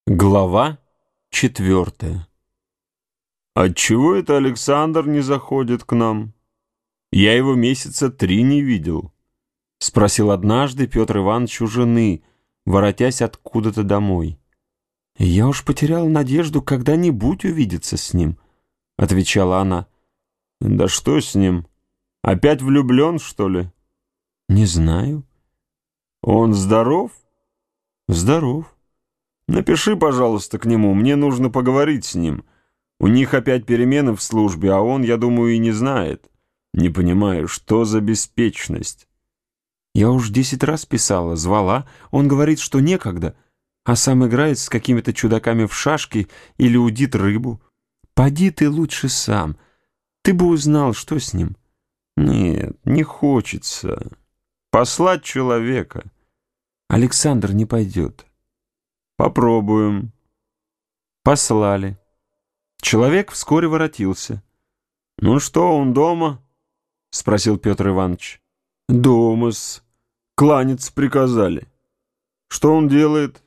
Глава 4. «Отчего это Александр не заходит к нам? Я его месяца 3 не видел», — спросил однажды Петр Иванович у жены, воротясь откуда-то домой. «Я уж потеряла надежду когда-нибудь увидеться с ним», — отвечала она. «Да что с ним? Опять влюблен, что ли?» «Не знаю». «Он здоров?» «Здоров». «Напиши, пожалуйста, к нему, мне нужно поговорить с ним. У них опять перемены в службе, а он, я думаю, и не знает. Не понимаю, что за беспечность?» «Я уж 10 раз писала, звала. Он говорит, что некогда, а сам играет с какими-то чудаками в шашки или удит рыбу. Поди ты лучше сам, ты бы узнал, что с ним». «Нет, не хочется. Послать человека». «Александр не пойдет». «Попробуем». Послали. Человек вскоре воротился. «Ну что, он дома?» — спросил Петр Иванович. «Дома-с. Кланяться приказали». «Что он делает?»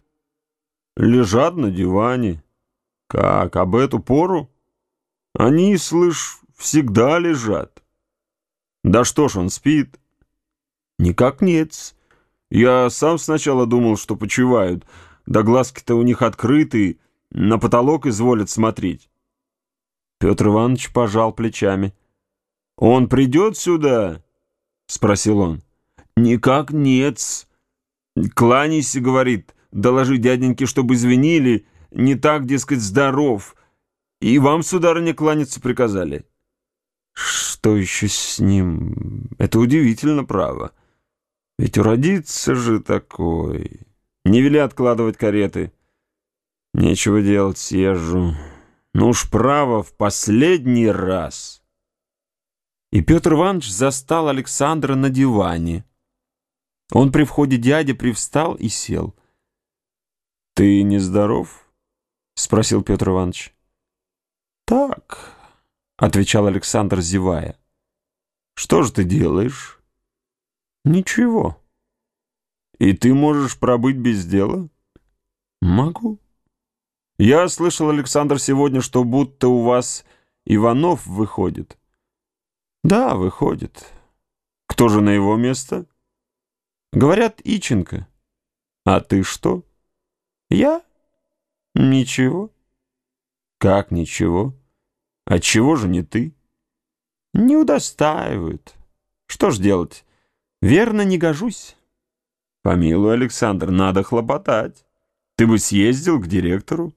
«Лежат на диване». «Как, об эту пору?» «Они, слышь, всегда лежат». «Да что ж, он спит?» «Никак нет-с. Я сам сначала думал, что почивают, да глазки-то у них открыты, на потолок изволят смотреть». Петр Иванович пожал плечами. «Он придет сюда?» — спросил он. «Никак нет-с. Кланяйся, — говорит, — доложи дяденьке, чтобы извинили, не так, дескать, здоров. И вам, сударыня, кланяться приказали». «Что еще с ним? Это удивительно, право. Ведь уродится же такой. Не вели откладывать кареты. Нечего делать, съезжу. Ну уж право, в последний раз». И Петр Иванович застал Александра на диване. Он при входе дяди привстал и сел. «Ты нездоров?» — спросил Петр Иванович. «Так», — отвечал Александр, зевая. «Что же ты делаешь?» «Ничего». «И ты можешь пробыть без дела?» «Могу». «Я слышал, Александр, сегодня, что будто у вас Иванов выходит». «Да, выходит». «Кто же на его место?» «Говорят, Иченко». «А ты что?» «Я? Ничего». «Как ничего? Отчего же не ты?» «Не удостаивают. Что ж делать? Верно, не гожусь». «Помилуй, Александр, надо хлопотать. Ты бы съездил к директору».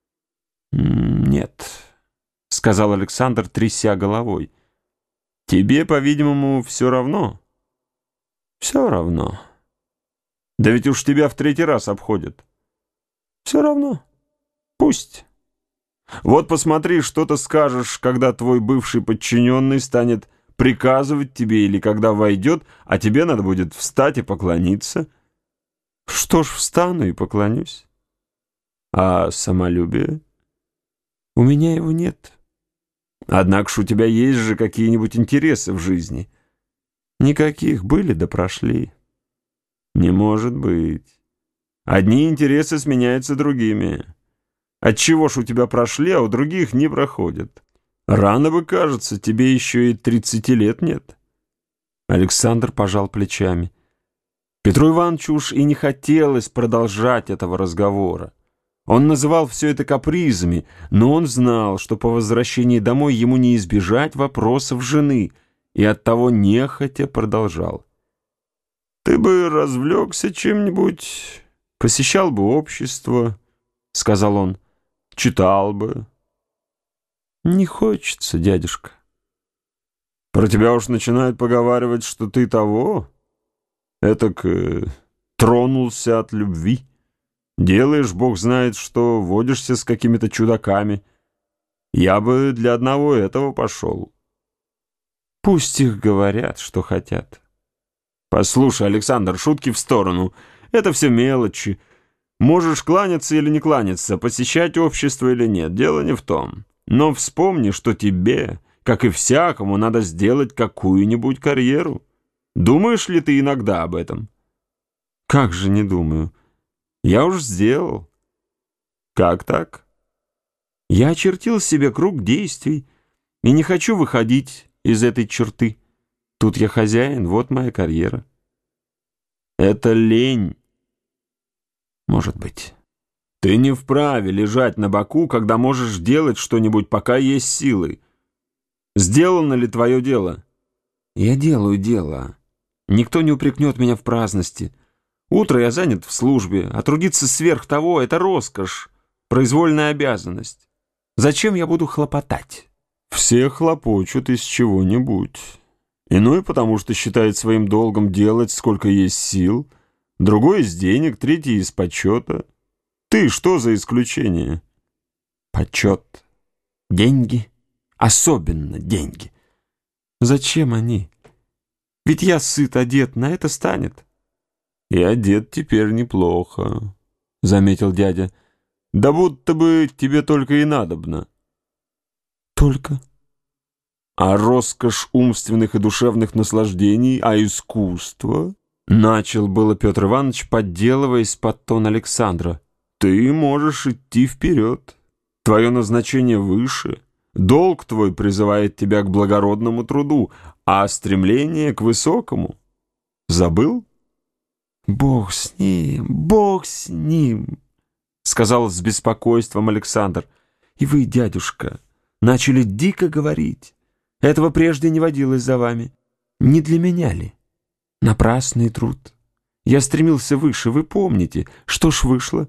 «Нет», — сказал Александр, тряся головой. «Тебе, по-видимому, все равно?» «Все равно». «Да ведь уж тебя в 3-й раз обходят». «Все равно. Пусть». «Вот посмотри, что ты скажешь, когда твой бывший подчиненный станет приказывать тебе или когда войдет, а тебе надо будет встать и поклониться». «Что ж, встану и поклонюсь». «А самолюбие?» «У меня его нет». «Однако ж у тебя есть же какие-нибудь интересы в жизни». «Никаких, были да прошли». «Не может быть. Одни интересы сменяются другими. Отчего ж у тебя прошли, а у других не проходят? Рано бы, кажется, тебе еще и 30 лет нет». Александр пожал плечами. Петру Ивановичу уж и не хотелось продолжать этого разговора. Он называл все это капризами, но он знал, что по возвращении домой ему не избежать вопросов жены, и оттого нехотя продолжал. «Ты бы развлекся чем-нибудь, посещал бы общество, — сказал он, — читал бы». «Не хочется, дядюшка». «Про тебя уж начинают поговаривать, что ты того, этак тронулся от любви. Делаешь, бог знает что, водишься с какими-то чудаками. Я бы для одного этого пошел». «Пусть их говорят, что хотят». «Послушай, Александр, шутки в сторону. Это все мелочи. Можешь кланяться или не кланяться, посещать общество или нет, дело не в том. Но вспомни, что тебе, как и всякому, надо сделать какую-нибудь карьеру. Думаешь ли ты иногда об этом?» «Как же не думаю. Я уж сделал». Как так? Я очертил себе круг действий и не хочу выходить из этой черты. Тут я хозяин, вот моя карьера. Это лень. Может быть. Ты не вправе лежать на боку, когда можешь делать что-нибудь, пока есть силы. Сделано ли твое дело? Я делаю дело. Никто не упрекнет меня в праздности. Утро я занят в службе, а трудиться сверх того — это роскошь, произвольная обязанность. Зачем я буду хлопотать? Все хлопочут из чего-нибудь. Иной потому, что считает своим долгом делать, сколько есть сил, другой из денег, третий из почета. Ты что за исключение? Почет, деньги, особенно деньги. Зачем они? Ведь я сыт, одет, на это станет. И одет теперь неплохо, заметил дядя. Да будто бы тебе только и надобно. Только? А роскошь умственных и душевных наслаждений, а искусство? Начал было Петр Иванович, подделываясь под тон Александра. Ты можешь идти вперед. Твое назначение выше. Долг твой призывает тебя к благородному труду, а стремление к высокому. Забыл? Бог с ним, сказал с беспокойством Александр. И вы, дядюшка, начали дико говорить. Этого прежде не водилось за вами. Не для меня ли? Напрасный труд. Я стремился выше, вы помните. Что ж вышло?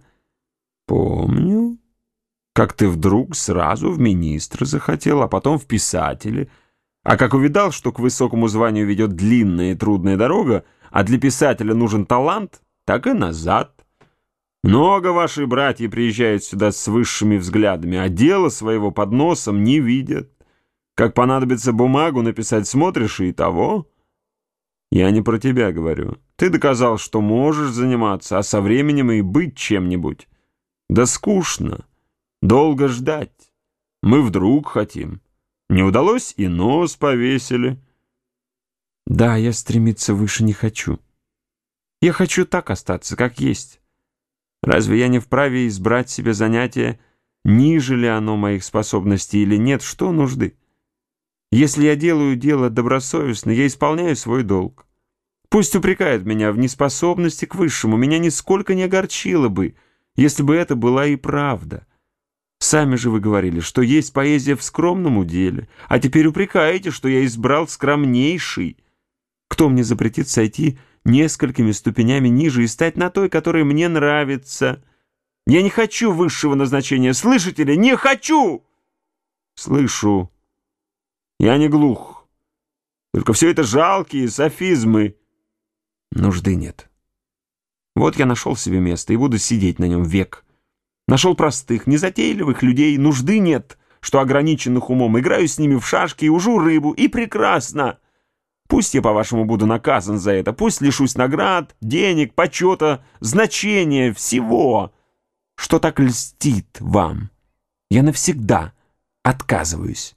Помню. Как ты вдруг сразу в министры захотел, а потом в писатели. А как увидал, что к высокому званию ведет длинная и трудная дорога, а для писателя нужен талант, так и назад. Много ваши братья приезжают сюда с высшими взглядами, а дело своего под носом не видят. Как понадобится бумагу написать, смотришь и того. Я не про тебя говорю. Ты доказал, что можешь заниматься, а со временем и быть чем-нибудь. Да скучно. Долго ждать. Мы вдруг хотим. Не удалось, и нос повесили. Да, я стремиться выше не хочу. Я хочу так остаться, как есть. Разве я не вправе избрать себе занятие, ниже ли оно моих способностей или нет, что нужды? Если я делаю дело добросовестно, я исполняю свой долг. Пусть упрекают меня в неспособности к высшему, меня нисколько не огорчило бы, если бы это была и правда. Сами же вы говорили, что есть поэзия в скромном уделе, а теперь упрекаете, что я избрал скромнейший. Кто мне запретит сойти несколькими ступенями ниже и стать на той, которая мне нравится? Я не хочу высшего назначения, слышите ли? Не хочу! Слышу. Я не глух. Только все это жалкие софизмы. Нужды нет. Вот я нашел себе место и буду сидеть на нем век. Нашел простых, незатейливых людей, нужды нет, что ограниченных умом. Играю с ними в шашки и ужу рыбу, и прекрасно. Пусть я, по-вашему, буду наказан за это, пусть лишусь наград, денег, почета, значения, всего, что так льстит вам. Я навсегда отказываюсь.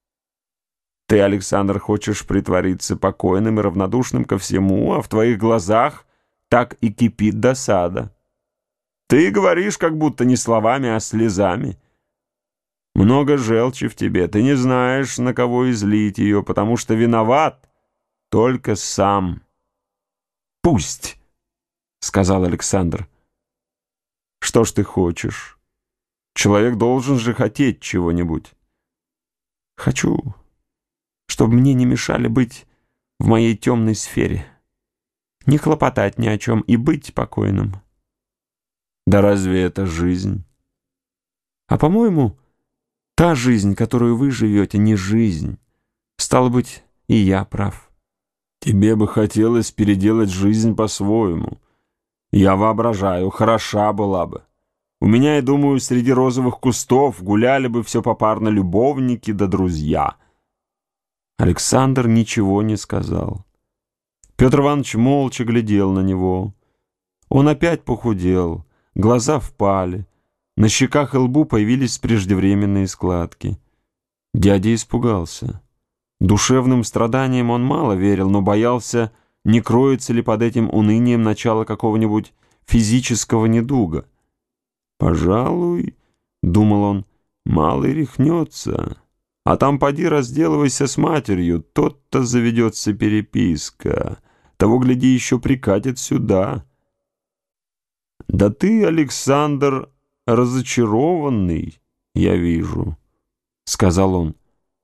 Ты, Александр, хочешь притвориться покойным и равнодушным ко всему, а в твоих глазах так и кипит досада. Ты говоришь, как будто не словами, а слезами. Много желчи в тебе, ты не знаешь, на кого излить ее, потому что виноват только сам. «Пусть», — сказал Александр. «Что ж ты хочешь? Человек должен же хотеть чего-нибудь». «Хочу, чтобы мне не мешали быть в моей темной сфере, не хлопотать ни о чем и быть покойным». «Да разве это жизнь?» «А по-моему, та жизнь, которую вы живете, не жизнь. Стало быть, и я прав». «Тебе бы хотелось переделать жизнь по-своему. Я воображаю, хороша была бы. У меня, я думаю, среди розовых кустов гуляли бы все попарно любовники да друзья». Александр ничего не сказал. Петр Иванович молча глядел на него. Он опять похудел, глаза впали, на щеках и лбу появились преждевременные складки. Дядя испугался. Душевным страданиям он мало верил, но боялся, не кроется ли под этим унынием начало какого-нибудь физического недуга. «Пожалуй, — думал он, — малый рехнется, а там поди разделывайся с матерью, тот-то заведется переписка, того, гляди, еще прикатит сюда. Да ты, Александр, разочарованный, я вижу, — сказал он.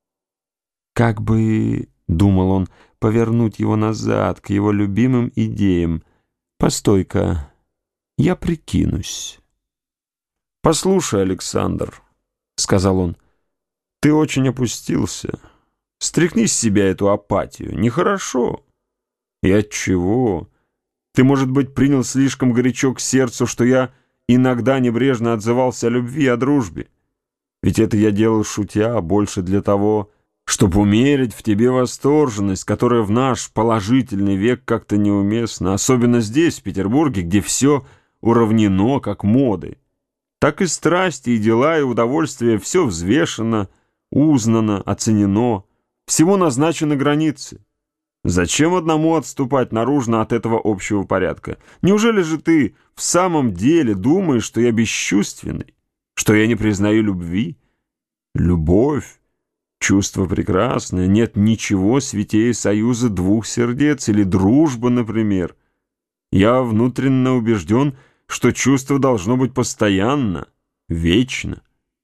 Как бы, — думал он, — повернуть его назад, к его любимым идеям. Постой-ка, я прикинусь. «Послушай, Александр», — сказал он, — «ты очень опустился. Стряхни с себя эту апатию. Нехорошо. И отчего? Ты, может быть, принял слишком горячо к сердцу, что я иногда небрежно отзывался о любви и о дружбе. Ведь это я делал шутя, больше для того, чтобы умерить в тебе восторженность, которая в наш положительный век как-то неуместна, особенно здесь, в Петербурге, где все уравнено, как моды. Так и страсти, и дела, и удовольствия, все взвешено, узнано, оценено, всему назначены границы. Зачем одному отступать наружно от этого общего порядка? Неужели же ты в самом деле думаешь, что я бесчувственный, что я не признаю любви? Любовь — чувство прекрасное, нет ничего святее союза двух сердец или дружбы, например. Я внутренно убежден, что чувство должно быть постоянно, вечно.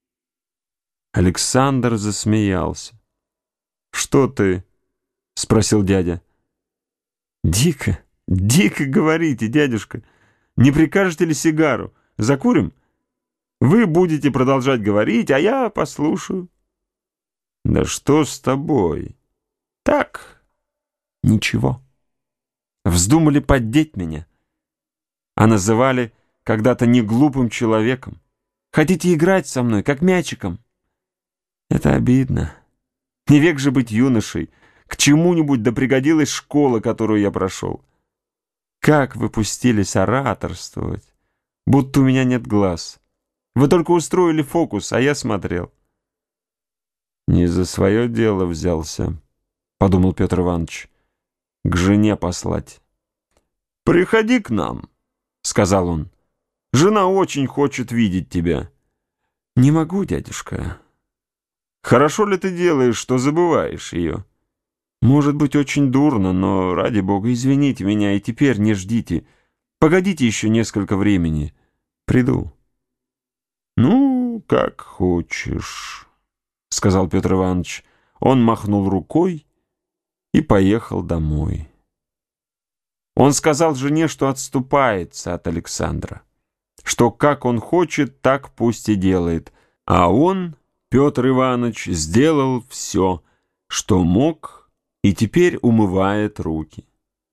Александр засмеялся. «Что ты?» — спросил дядя. «Дико, дико говорите, дядюшка. Не прикажете ли сигару? Закурим? Вы будете продолжать говорить, а я послушаю». «Да что с тобой?» «Так, ничего. Вздумали поддеть меня, а называли когда-то неглупым человеком. Хотите играть со мной, как мячиком? Это обидно. Не век же быть юношей. К чему-нибудь да пригодилась школа, которую я прошел. Как вы пустились ораторствовать, будто у меня нет глаз. Вы только устроили фокус, а я смотрел». «Не за свое дело взялся», — подумал Петр Иванович, — «к жене послать». «Приходи к нам», — сказал он. «Жена очень хочет видеть тебя». «Не могу, дядюшка». «Хорошо ли ты делаешь, что забываешь ее?» «Может быть, очень дурно, но, ради бога, извините меня и теперь не ждите. Погодите еще несколько времени. Приду». «Ну, как хочешь», — сказал Петр Иванович. Он махнул рукой и поехал домой. Он сказал жене, что отступается от Александра, что как он хочет, так пусть и делает, а он, Петр Иванович, сделал все, что мог, и теперь умывает руки.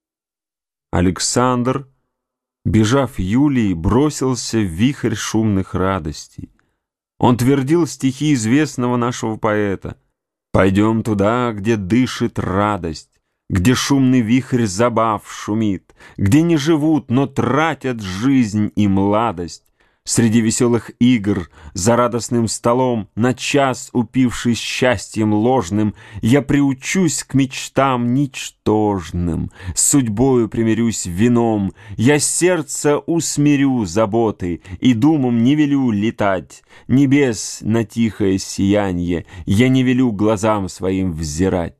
Александр, бежав Юлии, бросился в вихрь шумных радостей. Он твердил стихи известного нашего поэта: «Пойдем туда, где дышит радость, где шумный вихрь забав шумит, где не живут, но тратят жизнь и младость. Среди веселых игр, за радостным столом, на час упившись счастьем ложным, я приучусь к мечтам ничтожным, с судьбою примирюсь вином, я сердце усмирю заботы и думам не велю летать, небес на тихое сиянье я не велю глазам своим взирать».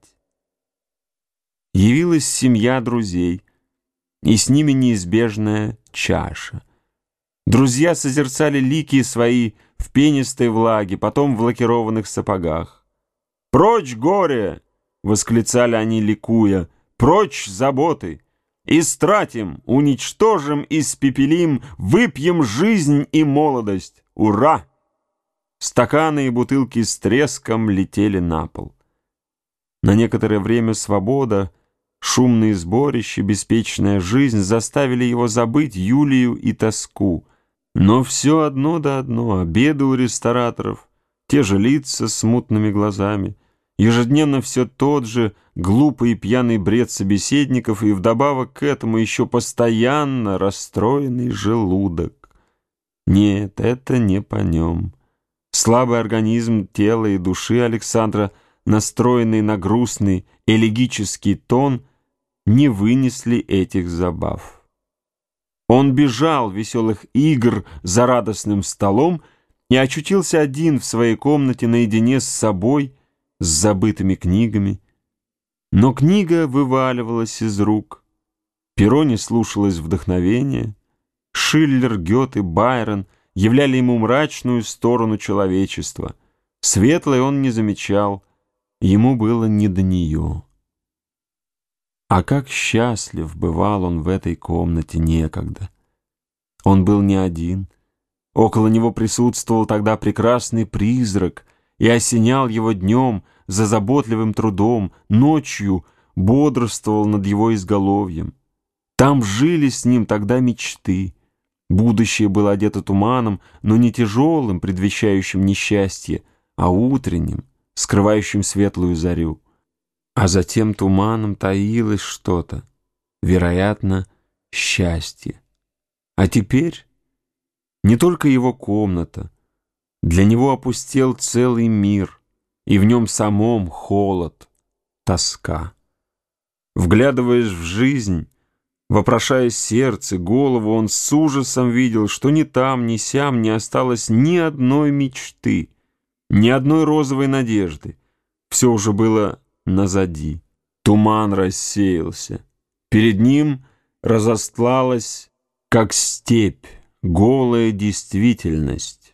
Явилась семья друзей, и с ними неизбежная чаша. Друзья созерцали лики свои в пенистой влаге, потом в лакированных сапогах. «Прочь горе!» — восклицали они, ликуя. «Прочь заботы! Истратим, уничтожим, испепелим, выпьем жизнь и молодость! Ура!» Стаканы и бутылки с треском летели на пол. На некоторое время свобода, шумные сборища, беспечная жизнь заставили его забыть Юлию и тоску. Но все одно да одно: обеды у рестораторов, те же лица с мутными глазами, ежедневно все тот же глупый и пьяный бред собеседников, и вдобавок к этому еще постоянно расстроенный желудок. Нет, это не по нем. Слабый организм тела и души Александра, настроенный на грустный элегический тон, не вынесли этих забав. Он бежал веселых игр за радостным столом и очутился один в своей комнате наедине с собой, с забытыми книгами. Но книга вываливалась из рук, перо не слушалось вдохновения. Шиллер, Гёте, Байрон являли ему мрачную сторону человечества. Светлой он не замечал, ему было не до нее. А как счастлив бывал он в этой комнате некогда! Он был не один. Около него присутствовал тогда прекрасный призрак и осенял его днем за заботливым трудом, ночью бодрствовал над его изголовьем. Там жили с ним тогда мечты. Будущее было одето туманом, но не тяжелым, предвещающим несчастье, а утренним, скрывающим светлую зарю. А за тем туманом таилось что-то, вероятно, счастье. А теперь не только его комната, для него опустел целый мир, и в нем самом холод, тоска. Вглядываясь в жизнь, вопрошая сердце, голову, он с ужасом видел, что ни там, ни сям не осталось ни одной мечты, ни одной розовой надежды. Все уже было назади. Туман рассеялся. Перед ним разостлалась, как степь, голая действительность.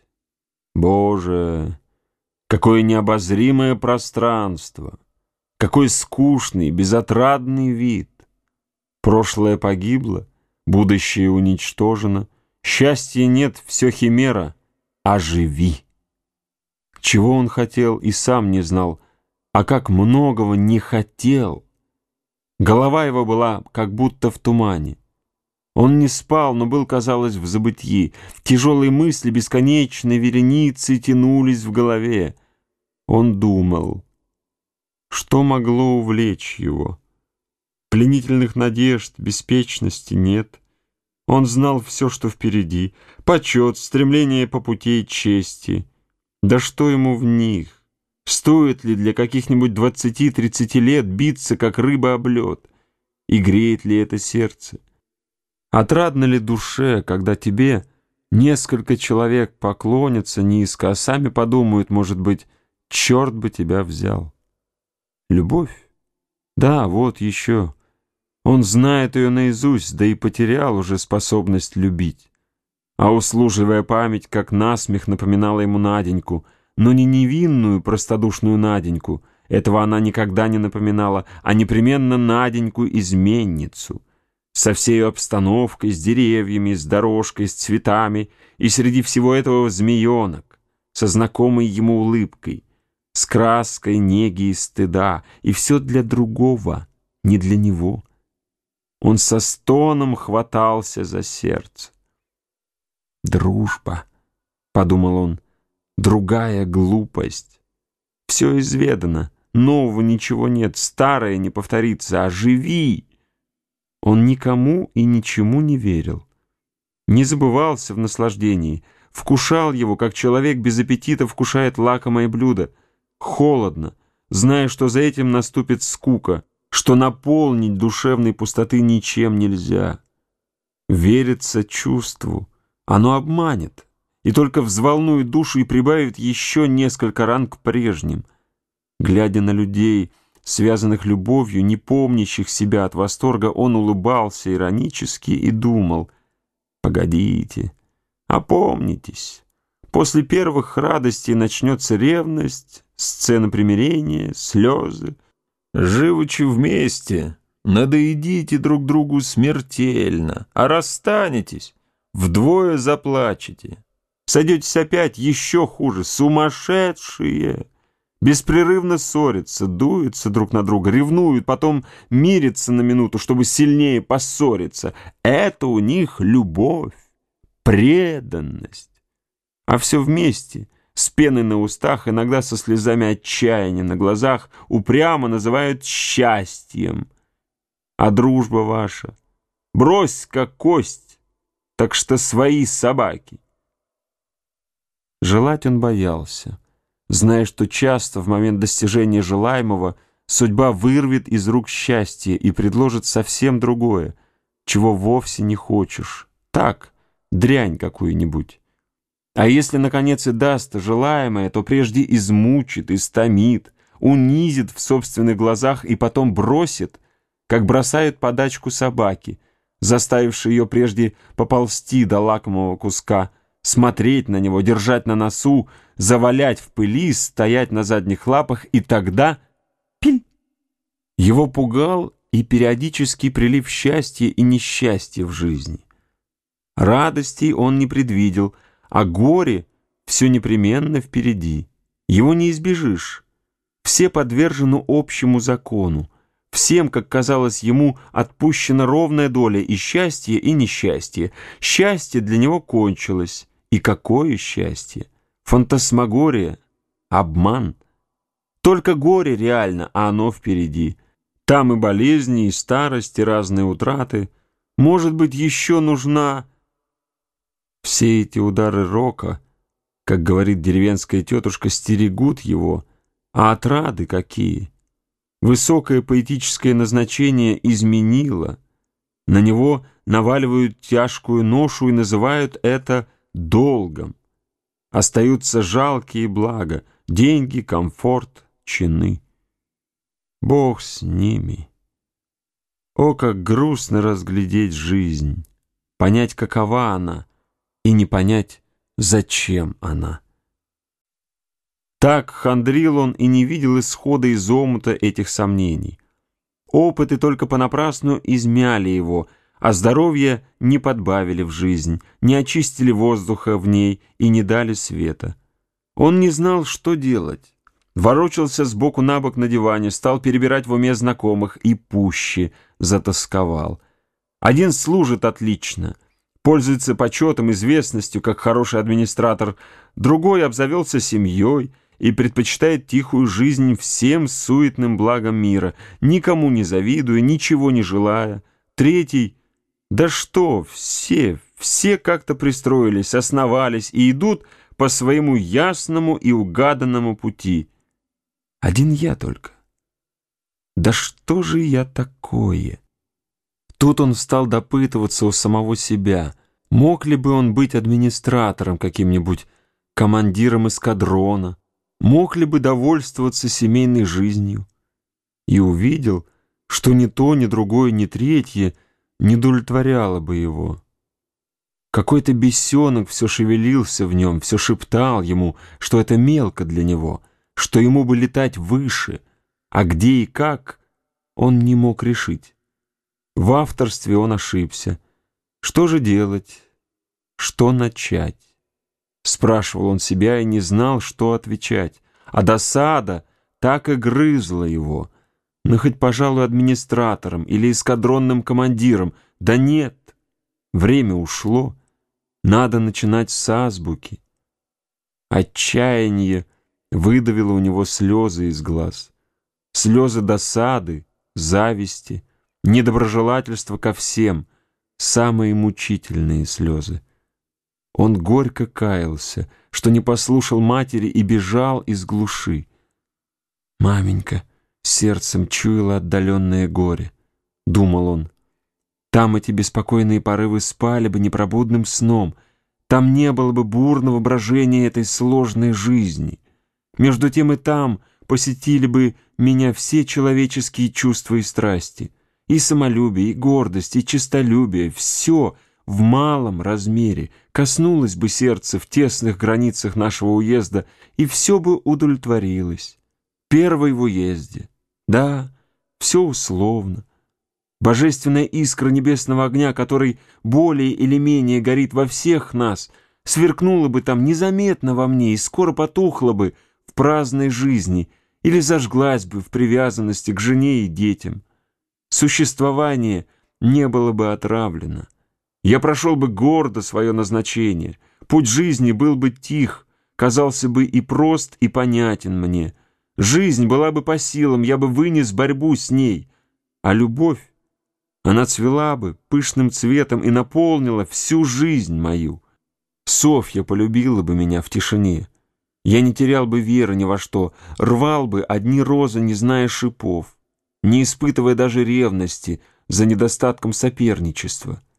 Боже, какое необозримое пространство! Какой скучный, безотрадный вид! Прошлое погибло, будущее уничтожено, счастья нет, все химера, оживи! Чего он хотел и сам не знал, а как многого не хотел! Голова его была как будто в тумане. Он не спал, но был, казалось, в забытьи. Тяжелые мысли бесконечной вереницей тянулись в голове. Он думал, что могло увлечь его. Пленительных надежд, беспечности нет. Он знал все, что впереди. Почет, стремление по пути чести. Да что ему в них? Стоит ли для каких-нибудь 20-30 лет биться, как рыба об лед? И греет ли это сердце? Отрадно ли душе, когда тебе несколько человек поклонятся низко, а сами подумают, может быть, черт бы тебя взял? Любовь? Да, вот еще. Он знает ее наизусть, да и потерял уже способность любить. А услужливая память, как насмех, напоминала ему Наденьку, но не невинную, простодушную Наденьку, этого она никогда не напоминала, а непременно Наденьку-изменницу, со всей обстановкой, с деревьями, с дорожкой, с цветами, и среди всего этого змеенок, со знакомой ему улыбкой, с краской неги и стыда, и все для другого, не для него. Он со стоном хватался за сердце. «Дружба», — подумал он, — «другая глупость. Все изведано, нового ничего нет, старое не повторится, оживи». Он никому и ничему не верил, не забывался в наслаждении, вкушал его, как человек без аппетита вкушает лакомое блюдо, холодно, зная, что за этим наступит скука, что наполнить душевной пустоты ничем нельзя. Верится чувству, оно обманет, и только взволнует душу и прибавит еще несколько ран к прежним. Глядя на людей, связанных любовью, не помнящих себя от восторга, он улыбался иронически и думал: «Погодите, опомнитесь, после первых радостей начнется ревность, сцена примирения, слезы. Живучи вместе, надоедите друг другу смертельно, а расстанетесь, вдвое заплачете. Сойдетесь опять еще хуже, сумасшедшие». Беспрерывно ссорятся, дуются друг на друга, ревнуют, потом мирятся на минуту, чтобы сильнее поссориться. Это у них любовь, преданность. А все вместе, с пеной на устах, иногда со слезами отчаяния на глазах, упрямо называют счастьем. А дружба ваша брось как кость, так что свои собаки. Желать он боялся, зная, что часто в момент достижения желаемого судьба вырвет из рук счастье и предложит совсем другое, чего вовсе не хочешь. Так, дрянь какую-нибудь. А если, наконец, и даст желаемое, то прежде измучит, истомит, унизит в собственных глазах и потом бросит, как бросают подачку собаки, заставившей ее прежде поползти до лакомого куска, смотреть на него, держать на носу, завалять в пыли, стоять на задних лапах, и тогда пиль! Его пугал и периодический прилив счастья и несчастья в жизни. Радостей он не предвидел, а горе все непременно впереди. Его не избежишь. Все подвержены общему закону. Всем, как казалось ему, отпущена ровная доля и счастья, и несчастья. Счастье для него кончилось. И какое счастье! Фантасмагория, обман. Только горе реально, а оно впереди. Там и болезни, и старость, и разные утраты. Может быть, еще нужна... Все эти удары рока, как говорит деревенская тетушка, стерегут его, а отрады какие! Высокое поэтическое назначение изменило. На него наваливают тяжкую ношу и называют это долгом. Остаются жалкие блага, деньги, комфорт, чины. Бог с ними. О, как грустно разглядеть жизнь, понять, какова она, и не понять, зачем она. Так хандрил он и не видел исхода из омута этих сомнений. Опыты только понапрасну измяли его, а здоровье не подбавили в жизнь, не очистили воздуха в ней и не дали света. Он не знал, что делать. Ворочался сбоку на бок на диване, стал перебирать в уме знакомых и пуще затосковал. Один служит отлично, пользуется почетом, известностью, как хороший администратор, другой обзавелся семьей и предпочитает тихую жизнь всем суетным благам мира, никому не завидуя, ничего не желая. Третий, да что, все как-то пристроились, основались и идут по своему ясному и угаданному пути. Один я только. Да что же я такое? Тут он стал допытываться у самого себя, мог ли бы он быть администратором, каким-нибудь командиром эскадрона, мог ли бы довольствоваться семейной жизнью, и увидел, что ни то, ни другое, ни третье не удовлетворяло бы его. Какой-то бесенок все шевелился в нем, все шептал ему, что это мелко для него, что ему бы летать выше, а где и как он не мог решить. В авторстве он ошибся. Что же делать? Что начать? Спрашивал он себя и не знал, что отвечать. А досада так и грызла его. Ну, хоть, пожалуй, администратором или эскадронным командиром. Да нет, время ушло. Надо начинать с азбуки. Отчаяние выдавило у него слезы из глаз. Слезы досады, зависти, недоброжелательства ко всем, самые мучительные слезы. Он горько каялся, что не послушал матери и бежал из глуши. «Маменька сердцем чуяла отдаленное горе», — думал он. «Там эти беспокойные порывы спали бы непробудным сном, там не было бы бурного брожения этой сложной жизни. Между тем и там посетили бы меня все человеческие чувства и страсти, и самолюбие, и гордость, и честолюбие, все в малом размере, коснулось бы сердца в тесных границах нашего уезда, и все бы удовлетворилось. Первый в уезде. Да, все условно. Божественная искра небесного огня, который более или менее горит во всех нас, сверкнула бы там незаметно во мне и скоро потухла бы в праздной жизни или зажглась бы в привязанности к жене и детям. Существование не было бы отравлено. Я прошел бы гордо свое назначение. Путь жизни был бы тих, казался бы и прост, и понятен мне. Жизнь была бы по силам, я бы вынес борьбу с ней. А любовь, она цвела бы пышным цветом и наполнила всю жизнь мою. Софья полюбила бы меня в тишине. Я не терял бы веры ни во что, рвал бы одни розы, не зная шипов, не испытывая даже ревности за недостатком соперничества.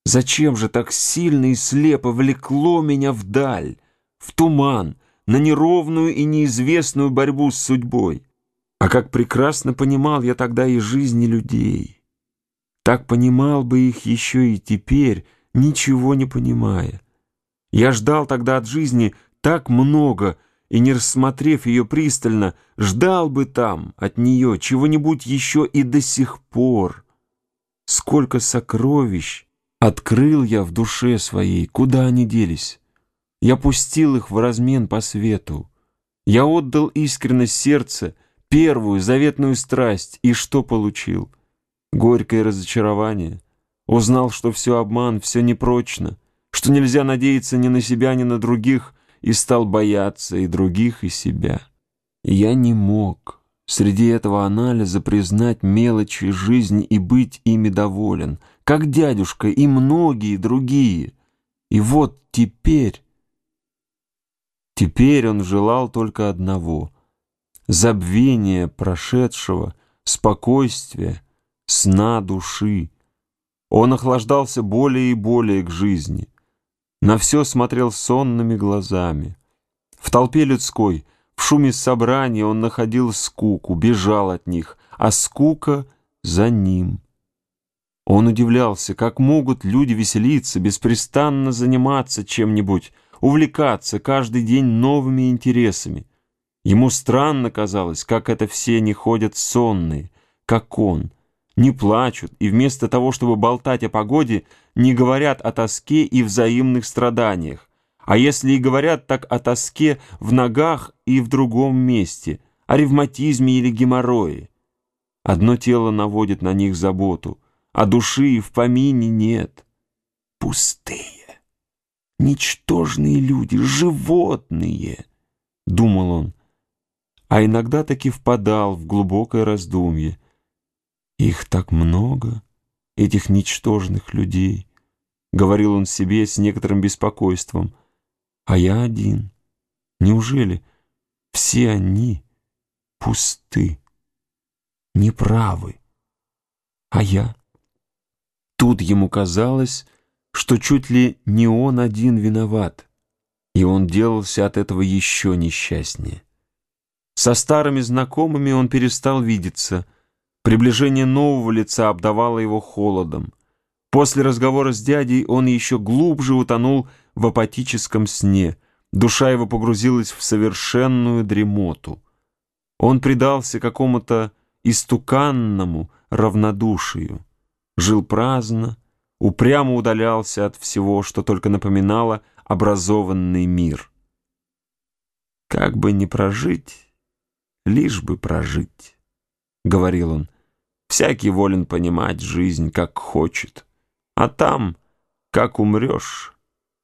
Зачем же так сильно и слепо влекло меня вдаль, в туман, на неровную и неизвестную борьбу с судьбой? А как прекрасно понимал я тогда и жизни людей! Так понимал бы их еще и теперь, ничего не понимая. Я ждал тогда от жизни так много, и, не рассмотрев ее пристально, ждал бы там от нее чего-нибудь еще и до сих пор. Сколько сокровищ открыл я в душе своей, куда они делись? Я пустил их в размен по свету. Я отдал искренность сердца, первую заветную страсть, и что получил? Горькое разочарование. Узнал, что все обман, все непрочно, что нельзя надеяться ни на себя, ни на других, и стал бояться и других, и себя. И я не мог среди этого анализа признать мелочи жизни и быть ими доволен, как дядюшка и многие другие. И вот теперь он желал только одного — забвения прошедшего, спокойствия, сна души. Он охлаждался более и более к жизни, на все смотрел сонными глазами. В толпе людской, в шуме собраний он находил скуку, бежал от них, а скука за ним. Он удивлялся, как могут люди веселиться, беспрестанно заниматься чем-нибудь, увлекаться каждый день новыми интересами. Ему странно казалось, как это все не ходят сонные, как он, не плачут и вместо того, чтобы болтать о погоде, не говорят о тоске и взаимных страданиях, а если и говорят, так о тоске в ногах и в другом месте, о ревматизме или геморрое. Одно тело наводит на них заботу, а души и в помине нет. Пустые, ничтожные люди, животные, думал он, а иногда таки впадал в глубокое раздумье. Их так много, этих ничтожных людей, говорил он себе с некоторым беспокойством, а я один. Неужели все они пусты, неправы, а я? Тут ему казалось, что чуть ли не он один виноват, и он делался от этого еще несчастнее. Со старыми знакомыми он перестал видеться. Приближение нового лица обдавало его холодом. После разговора с дядей он еще глубже утонул в апатическом сне. Душа его погрузилась в совершенную дремоту. Он предался какому-то истуканному равнодушию. Жил праздно, упрямо удалялся от всего, что только напоминало образованный мир. «Как бы ни прожить, лишь бы прожить», — говорил он. «Всякий волен понимать жизнь, как хочет, а там, как умрешь».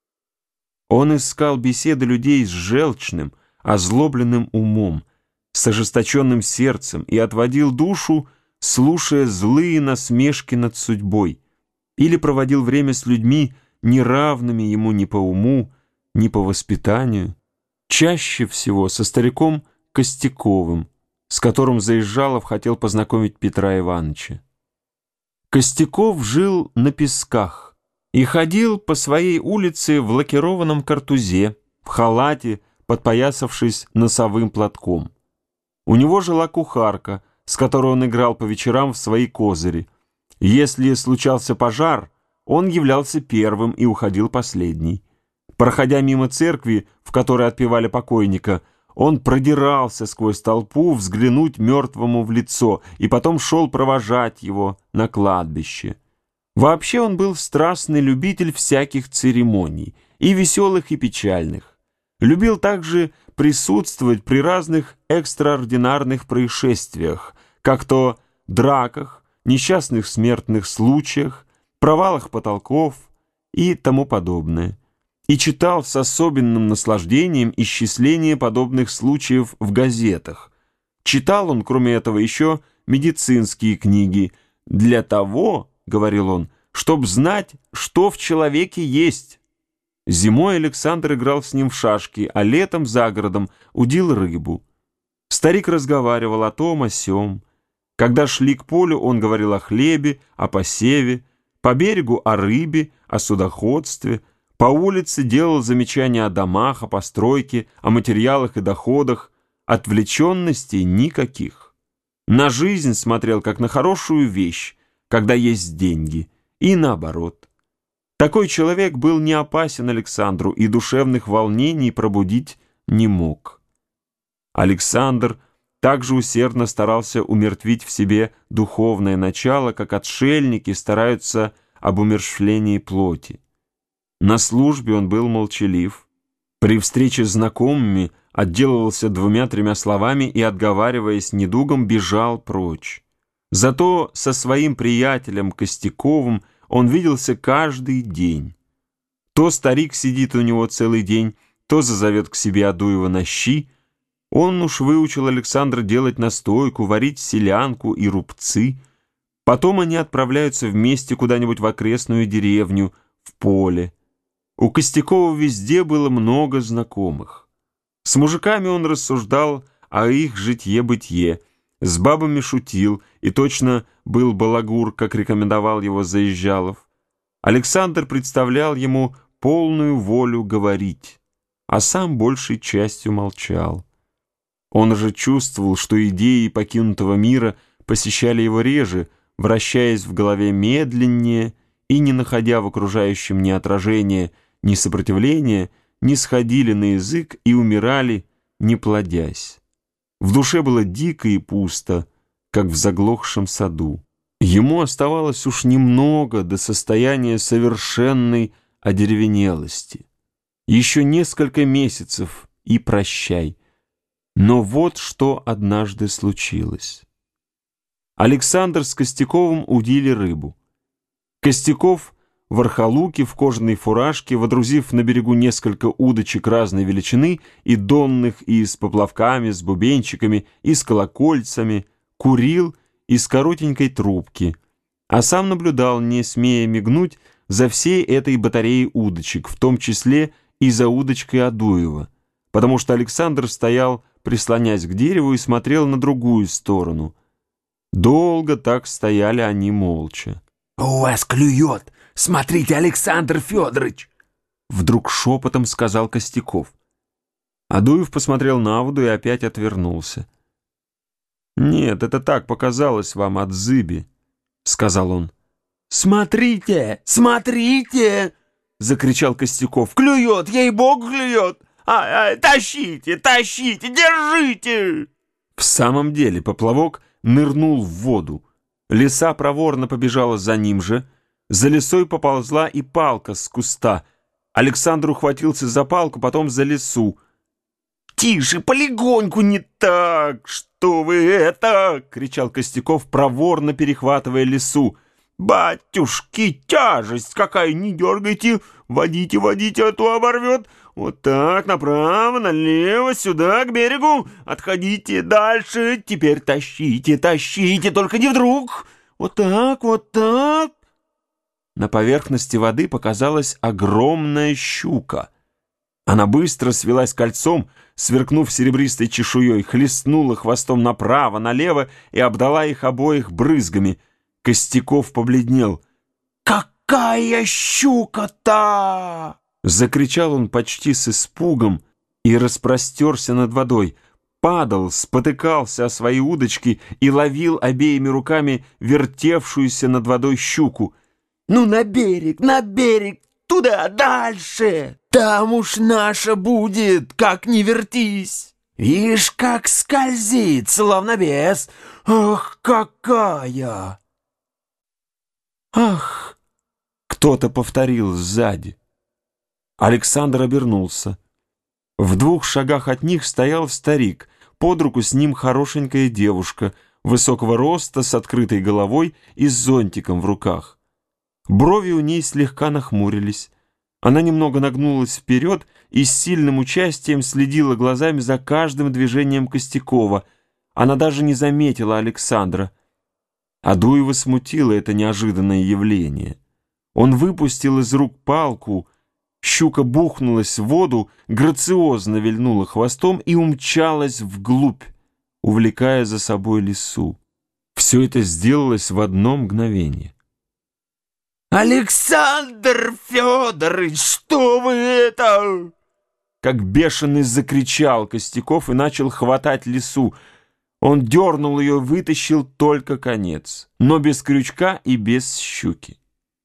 Он искал беседы людей с желчным, озлобленным умом, с ожесточенным сердцем и отводил душу, слушая злые насмешки над судьбой, или проводил время с людьми, неравными ему ни по уму, ни по воспитанию, чаще всего со стариком Костяковым, с которым Заезжалов хотел познакомить Петра Ивановича. Костяков жил на Песках и ходил по своей улице в лакированном картузе, в халате, подпоясавшись носовым платком. У него жила кухарка, с которой он играл по вечерам в свои козыри. Если случался пожар, он являлся первым и уходил последний. Проходя мимо церкви, в которой отпевали покойника, он продирался сквозь толпу взглянуть мертвому в лицо и потом шел провожать его на кладбище. Вообще он был страстный любитель всяких церемоний, и веселых, и печальных. Любил также присутствовать при разных экстраординарных происшествиях, как то драках, несчастных смертных случаях, провалах потолков и тому подобное. И читал с особенным наслаждением исчисление подобных случаев в газетах. Читал он, кроме этого, еще медицинские книги. «Для того, — говорил он, — чтоб знать, что в человеке есть». Зимой Александр играл с ним в шашки, а летом за городом удил рыбу. Старик разговаривал о том, о сём. Когда шли к полю, он говорил о хлебе, о посеве. По берегу о рыбе, о судоходстве, по улице делал замечания о домах, о постройке, о материалах и доходах, отвлеченностей никаких. На жизнь смотрел как на хорошую вещь, когда есть деньги, и наоборот. Такой человек был не опасен Александру и душевных волнений пробудить не мог. Александр также усердно старался умертвить в себе духовное начало, как отшельники стараются об умерщвлении плоти. На службе он был молчалив, при встрече с знакомыми отделывался двумя-тремя словами и, отговариваясь недугом, бежал прочь. Зато со своим приятелем Костяковым он виделся каждый день. То старик сидит у него целый день, то зазовет к себе Адуева на щи. Он уж выучил Александра делать настойку, варить селянку и рубцы. Потом они отправляются вместе куда-нибудь в окрестную деревню, в поле. У Костякова везде было много знакомых. С мужиками он рассуждал о их житье-бытие, с бабами шутил, и точно был балагур, как рекомендовал его Заезжалов. Александр представлял ему полную волю говорить, а сам большей частью молчал. Он же чувствовал, что идеи покинутого мира посещали его реже, вращаясь в голове медленнее и, не находя в окружающем ни отражения, ни сопротивления, не сходили на язык и умирали, не плодясь. В душе было дико и пусто, как в заглохшем саду. Ему оставалось уж немного до состояния совершенной одеревенелости. Еще несколько месяцев и прощай. Но вот что однажды случилось. Александр с Костяковым удили рыбу. Костяков в архалуке, в кожаной фуражке, водрузив на берегу несколько удочек разной величины, и донных, и с поплавками, с бубенчиками, и с колокольцами, курил из коротенькой трубки, а сам наблюдал, не смея мигнуть, за всей этой батареей удочек, в том числе и за удочкой Адуева, потому что Александр стоял, прислонясь к дереву, и смотрел на другую сторону. Долго так стояли они молча. «У вас клюет! Смотрите, Александр Федорович!» Вдруг шепотом сказал Костяков. Адуев посмотрел на воду и опять отвернулся. «Нет, это так показалось вам от зыби», — сказал он. «Смотрите! Смотрите!» — закричал Костяков. «Клюет! Ей-богу, клюет! Тащите! Тащите! Держите!» В самом деле поплавок нырнул в воду. Лиса проворно побежала за ним же. За лисой поползла и палка с куста. Александр ухватился за палку, потом за лису. «Тише, полегоньку, не так! Что вы это?» — кричал Костяков, проворно перехватывая лису. «Батюшки, тяжесть какая! Не дергайте! Водите, водите, а то оборвет! Вот так, направо, налево, сюда, к берегу! Отходите дальше! Теперь тащите, тащите, только не вдруг! Вот так, вот так!» На поверхности воды показалась огромная щука. Она быстро свилась кольцом, сверкнув серебристой чешуей, хлестнула хвостом направо, налево и обдала их обоих брызгами. Костяков побледнел. «Какая щука-то!» — закричал он почти с испугом и распростерся над водой. Падал, спотыкался о свои удочки и ловил обеими руками вертевшуюся над водой щуку. «Ну, на берег, туда, дальше! Там уж наша будет, как не вертись! Вишь, как скользит, словно бес! Ах, какая!» «Ах!» — кто-то повторил сзади. Александр обернулся. В 2 шагах от них стоял старик, под руку с ним хорошенькая девушка, высокого роста, с открытой головой и с зонтиком в руках. Брови у ней слегка нахмурились. Она немного нагнулась вперед и с сильным участием следила глазами за каждым движением Костякова. Она даже не заметила Александра. Адуева смутило это неожиданное явление. Он выпустил из рук палку, щука бухнулась в воду, грациозно вильнула хвостом и умчалась вглубь, увлекая за собой лису. Все это сделалось в одно мгновение. «Александр Федорович, что вы это?» Как бешеный закричал Костяков и начал хватать лису. Он дернул ее и вытащил только конец, но без крючка и без щуки.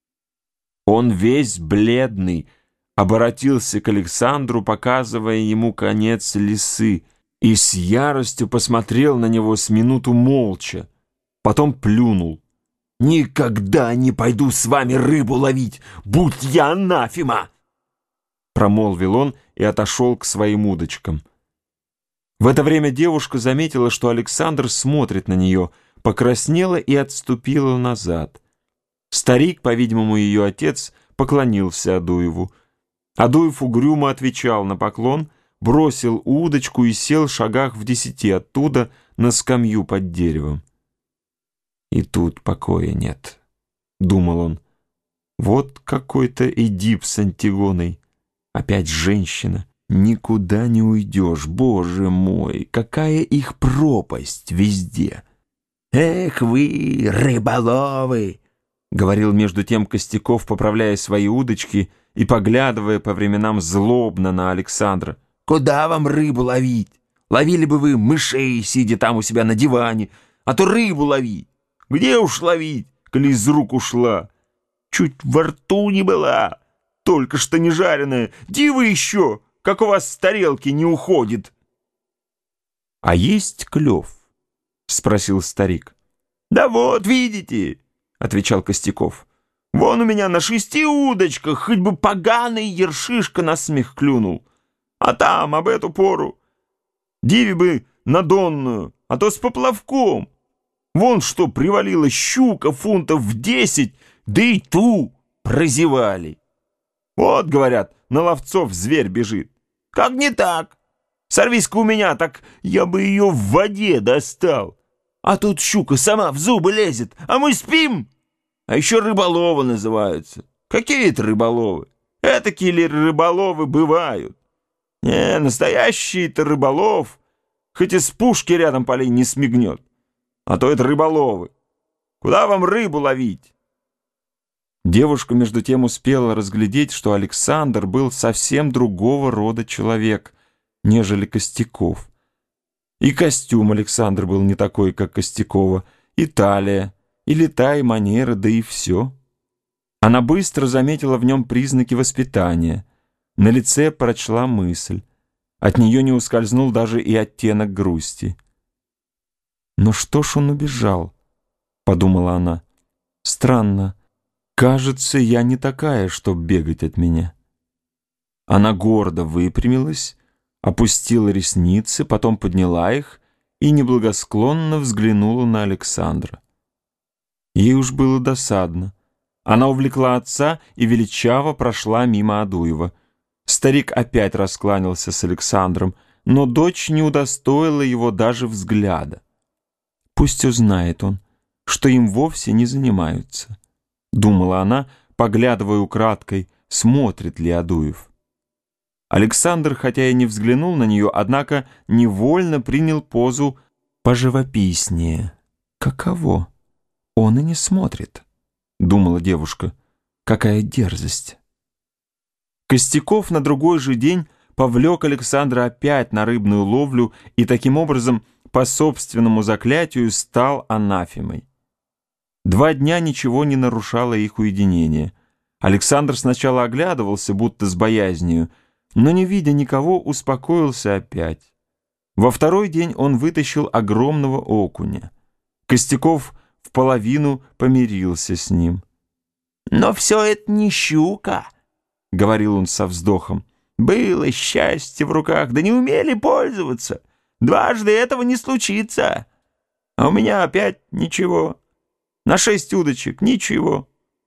Он весь бледный оборотился к Александру, показывая ему конец лисы, и с яростью посмотрел на него с минуту молча, потом плюнул. «Никогда не пойду с вами рыбу ловить, будь я анафема!» Промолвил он и отошел к своим удочкам. В это время девушка заметила, что Александр смотрит на нее, покраснела и отступила назад. Старик, по-видимому, ее отец, поклонился Адуеву. Адуев угрюмо отвечал на поклон, бросил удочку и сел в шагах в 10 оттуда на скамью под деревом. «И тут покоя нет», — думал он. «Вот какой-то Эдип с Антигоной. Опять женщина. Никуда не уйдешь, Боже мой, какая их пропасть везде!» «Эх вы, рыболовы!» — говорил между тем Костяков, поправляя свои удочки и поглядывая по временам злобно на Александра. «Куда вам рыбу ловить? Ловили бы вы мышей, сидя там у себя на диване, а то рыбу ловить. Где уж ловить, коли из рук ушла? Чуть во рту не была, только что не жареная. Диво еще, как у вас с тарелки не уходит!» «А есть клев?» — спросил старик. «Да вот, видите!» — отвечал Костяков. «Вон у меня на 6 удочках хоть бы поганый ершишка на смех клюнул. А там, об эту пору, диви бы на донную, а то с поплавком. Вон что привалила щука фунтов в 10, да и ту прозевали. Вот, говорят, на ловцов зверь бежит. Как не так? Сорвись-ка у меня, так я бы ее в воде достал. А тут щука сама в зубы лезет, а мы спим. А еще рыболовы называются. Какие это рыболовы? Этакие ли рыболовы бывают? Не, настоящий-то рыболов, хоть из пушки рядом полей не смигнет. А то это рыболовы. Куда вам рыбу ловить?» Девушка между тем успела разглядеть, что Александр был совсем другого рода человек, нежели Костяков. И костюм Александра был не такой, как Костякова, и талия, и лета, и манера, да и все. Она быстро заметила в нем признаки воспитания, на лице прочла мысль. От нее не ускользнул даже и оттенок грусти. «Но что ж он убежал?» — подумала она. «Странно. Кажется, я не такая, чтоб бегать от меня». Она гордо выпрямилась, опустила ресницы, потом подняла их и неблагосклонно взглянула на Александра. Ей уж было досадно. Она увлекла отца и величаво прошла мимо Адуева. Старик опять раскланялся с Александром, но дочь не удостоила его даже взгляда. «Пусть узнает он, что им вовсе не занимаются», — думала она, поглядывая украдкой, смотрит ли Адуев. Александр, хотя и не взглянул на нее, однако невольно принял позу поживописнее. «Каково? Он и не смотрит», — думала девушка. «Какая дерзость!» Костяков на другой же день повлек Александра опять на рыбную ловлю и таким образом по собственному заклятию стал анафемой. 2 дня ничего не нарушало их уединение. Александр сначала оглядывался, будто с боязнью, но, не видя никого, успокоился опять. Во 2-й день он вытащил огромного окуня. Костяков вполовину помирился с ним. «Но все это не щука», — говорил он со вздохом. «Было счастье в руках, да не умели пользоваться. Дважды этого не случится. А у меня опять ничего. На 6 удочек ничего».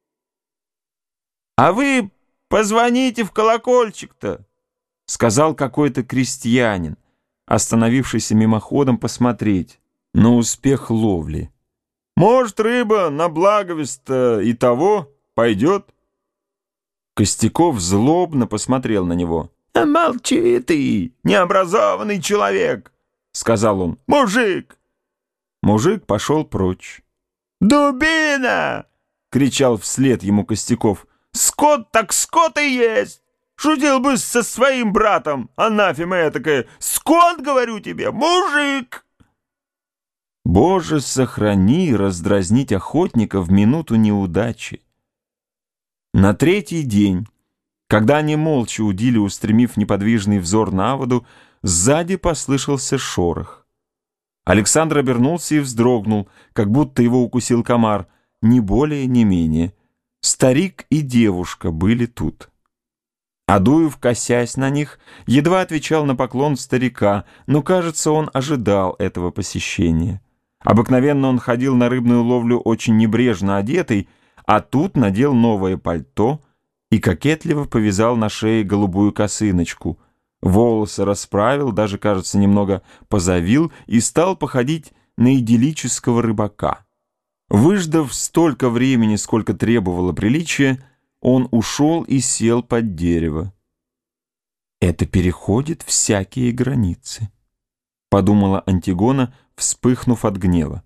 «А вы позвоните в колокольчик-то», — сказал какой-то крестьянин, остановившийся мимоходом посмотреть на успех ловли. «Может, рыба на благовест-то и того пойдет?» Костяков злобно посмотрел на него. «Молчи ты, необразованный человек», — сказал он. «Мужик!» Мужик пошел прочь. «Дубина!» — кричал вслед ему Костяков. «Скот так скот и есть! Шутил бы со своим братом, анафема этакая! Скот, говорю тебе, мужик!» Боже, сохрани раздразнить охотника в минуту неудачи. На третий день, когда они молча удили, устремив неподвижный взор на воду, сзади послышался шорох. Александр обернулся и вздрогнул, как будто его укусил комар, ни более, ни менее. Старик и девушка были тут. Адуев, косясь на них, едва отвечал на поклон старика, но, кажется, он ожидал этого посещения. Обыкновенно он ходил на рыбную ловлю очень небрежно одетый, а тут надел новое пальто и кокетливо повязал на шее голубую косыночку. Волосы расправил, даже, кажется, немного позавил и стал походить на идиллического рыбака. Выждав столько времени, сколько требовало приличия, он ушел и сел под дерево. «Это переходит всякие границы», — подумала Антигона, вспыхнув от гнева.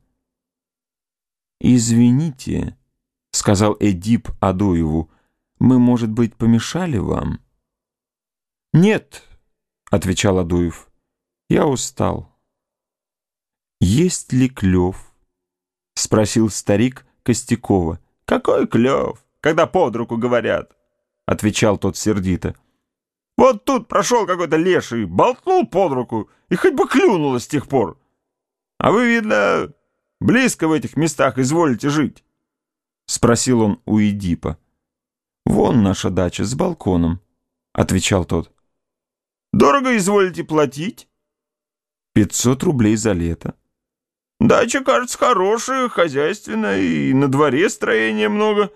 «Извините», — сказал Эдип Адуеву, — «мы, может быть, помешали вам?» «Нет», — отвечал Адуев, — «я устал». «Есть ли клев?» — спросил старик Костякова. «Какой клев, когда под руку говорят?» — отвечал тот сердито. «Вот тут прошел какой-то леший, болтнул под руку, и хоть бы клюнуло с тех пор. А вы, видно, близко в этих местах изволите жить?» — спросил он у Эдипа. «Вон наша дача с балконом», — отвечал тот. «Дорого изволите платить?» 500 рублей за лето. «Дача, кажется, хорошая, хозяйственная, и на дворе строения много.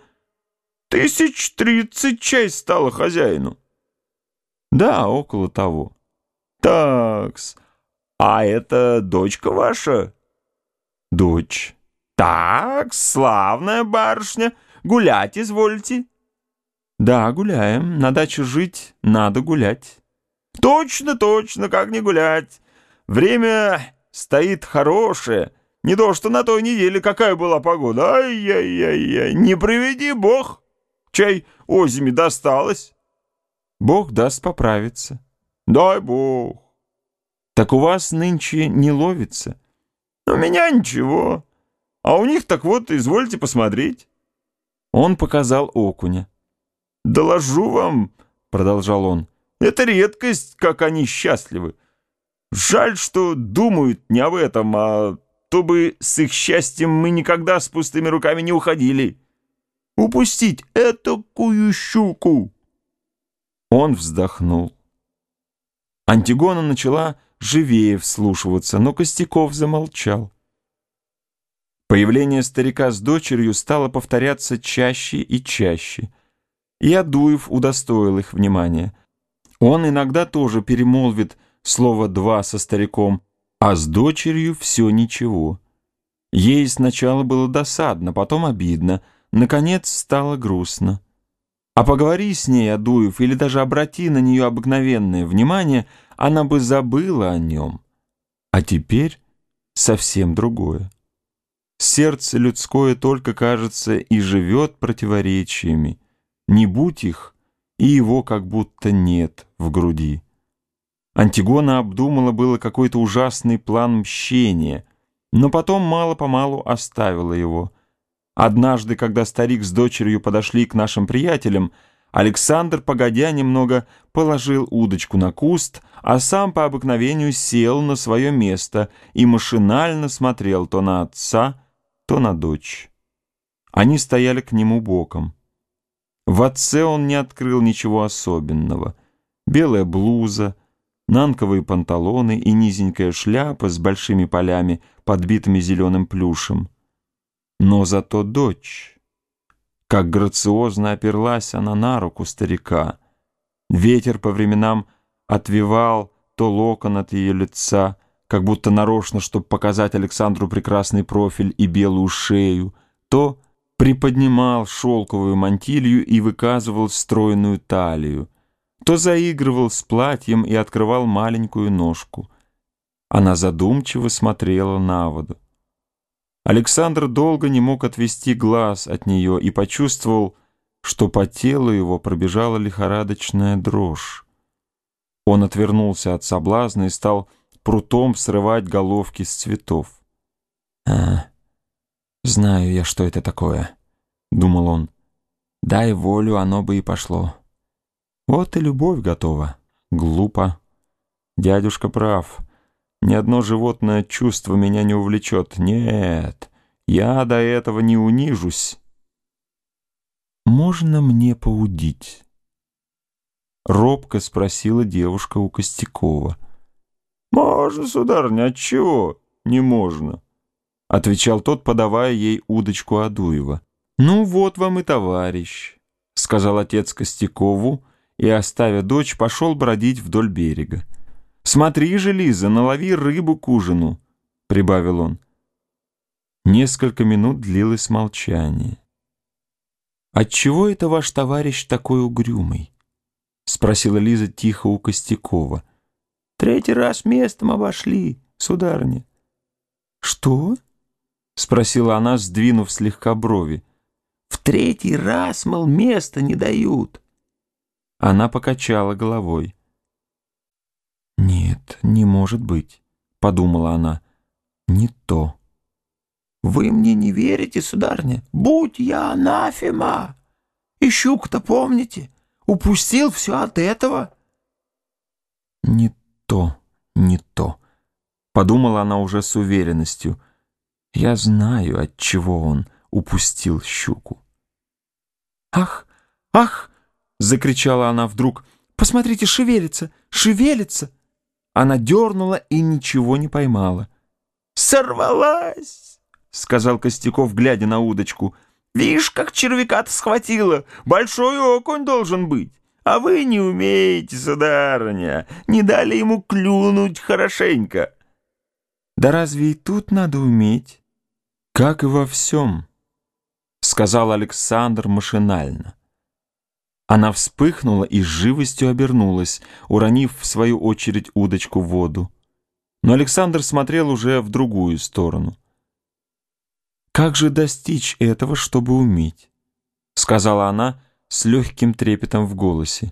1030 часть стало хозяину». «Да, около того». «Такс, а это дочка ваша?» «Дочь». «Так, славная барышня, гулять извольте?» «Да, гуляем, на даче жить надо гулять». «Точно, точно, как не гулять. Время стоит хорошее, не то что на той неделе какая была погода. Ай-яй-яй-яй, не приведи Бог, чай озими досталось». «Бог даст поправиться». «Дай Бог». «Так у вас нынче не ловится?» «У меня ничего, а у них так вот, извольте посмотреть». Он показал окуня. «Доложу вам», — продолжал он, — «это редкость, как они счастливы. Жаль, что думают не об этом, а то бы с их счастьем мы никогда с пустыми руками не уходили. Упустить этакую щуку!» Он вздохнул. Антигона начала живее вслушиваться, но Костяков замолчал. Появление старика с дочерью стало повторяться чаще и чаще, и Адуев удостоил их внимания. Он иногда тоже перемолвит слово «два» со стариком, а с дочерью все ничего. Ей сначала было досадно, потом обидно, наконец стало грустно. А поговори с ней, Адуев, или даже обрати на нее обыкновенное внимание, она бы забыла о нем. А теперь совсем другое. Сердце людское только, кажется, и живет противоречиями. Не будь их, и его как будто нет в груди. Антигона обдумала было какой-то ужасный план мщения, но потом мало-помалу оставила его. Однажды, когда старик с дочерью подошли к нашим приятелям, Александр, погодя немного, положил удочку на куст, а сам по обыкновению сел на свое место и машинально смотрел то на отца, то на дочь. Они стояли к нему боком. В отце он не открыл ничего особенного. Белая блуза, нанковые панталоны и низенькая шляпа с большими полями, подбитыми зеленым плюшем. Но зато дочь, как грациозно оперлась она на руку старика. Ветер по временам отвевал то локон от ее лица, как будто нарочно, чтобы показать Александру прекрасный профиль и белую шею, то приподнимал шелковую мантилью и выказывал стройную талию, то заигрывал с платьем и открывал маленькую ножку. Она задумчиво смотрела на воду. Александр долго не мог отвести глаз от нее и почувствовал, что по телу его пробежала лихорадочная дрожь. Он отвернулся от соблазна и стал прутом срывать головки с цветов. «Знаю я, что это такое», — думал он. «Дай волю, оно бы и пошло. Вот и любовь готова. Глупо. Дядюшка прав. Ни одно животное чувство меня не увлечет. Нет, я до этого не унижусь. Можно мне поудить?» Робко спросила девушка у Костякова. «Можно, сударыня, отчего не можно?» — отвечал тот, подавая ей удочку Адуева. «Ну вот вам и товарищ», — сказал отец Костякову, и, оставя дочь, пошел бродить вдоль берега. «Смотри же, Лиза, налови рыбу к ужину», — прибавил он. Несколько минут длилось молчание. «Отчего это ваш товарищ такой угрюмый?» — спросила Лиза тихо у Костякова. «Третий раз местом обошли, сударыня». «Что?» — спросила она, сдвинув слегка брови. «В третий раз, мол, места не дают». Она покачала головой. «Нет, не может быть», — подумала она. «Не то». «Вы мне не верите, сударыня? Будь я анафема! И щуку-то помните? Упустил все от этого». «Не то, не то», — подумала она уже с уверенностью. «Я знаю, от чего он упустил щуку». «Ах, ах!» — закричала она вдруг. «Посмотрите, шевелится, шевелится!» Она дернула и ничего не поймала. «Сорвалась!» — сказал Костяков, глядя на удочку. «Вишь, как червяка-то схватила! Большой окунь должен быть! А вы не умеете, сударыня! Не дали ему клюнуть хорошенько!» «Да разве и тут надо уметь?» «Как и во всем», — сказал Александр машинально. Она вспыхнула и с живостью обернулась, уронив в свою очередь удочку в воду. Но Александр смотрел уже в другую сторону. «Как же достичь этого, чтобы уметь?» — сказала она с легким трепетом в голосе.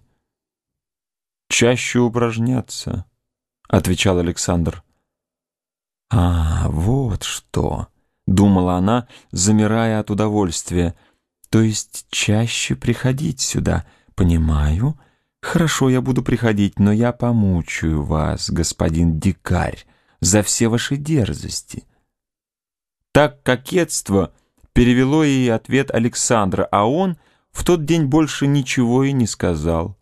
«Чаще упражняться», — отвечал Александр. «А, вот что!» — думала она, замирая от удовольствия. «То есть чаще приходить сюда. Понимаю. Хорошо, я буду приходить, но я помучаю вас, господин дикарь, за все ваши дерзости». Так кокетство перевело ей ответ Александра, а он в тот день больше ничего и не сказал.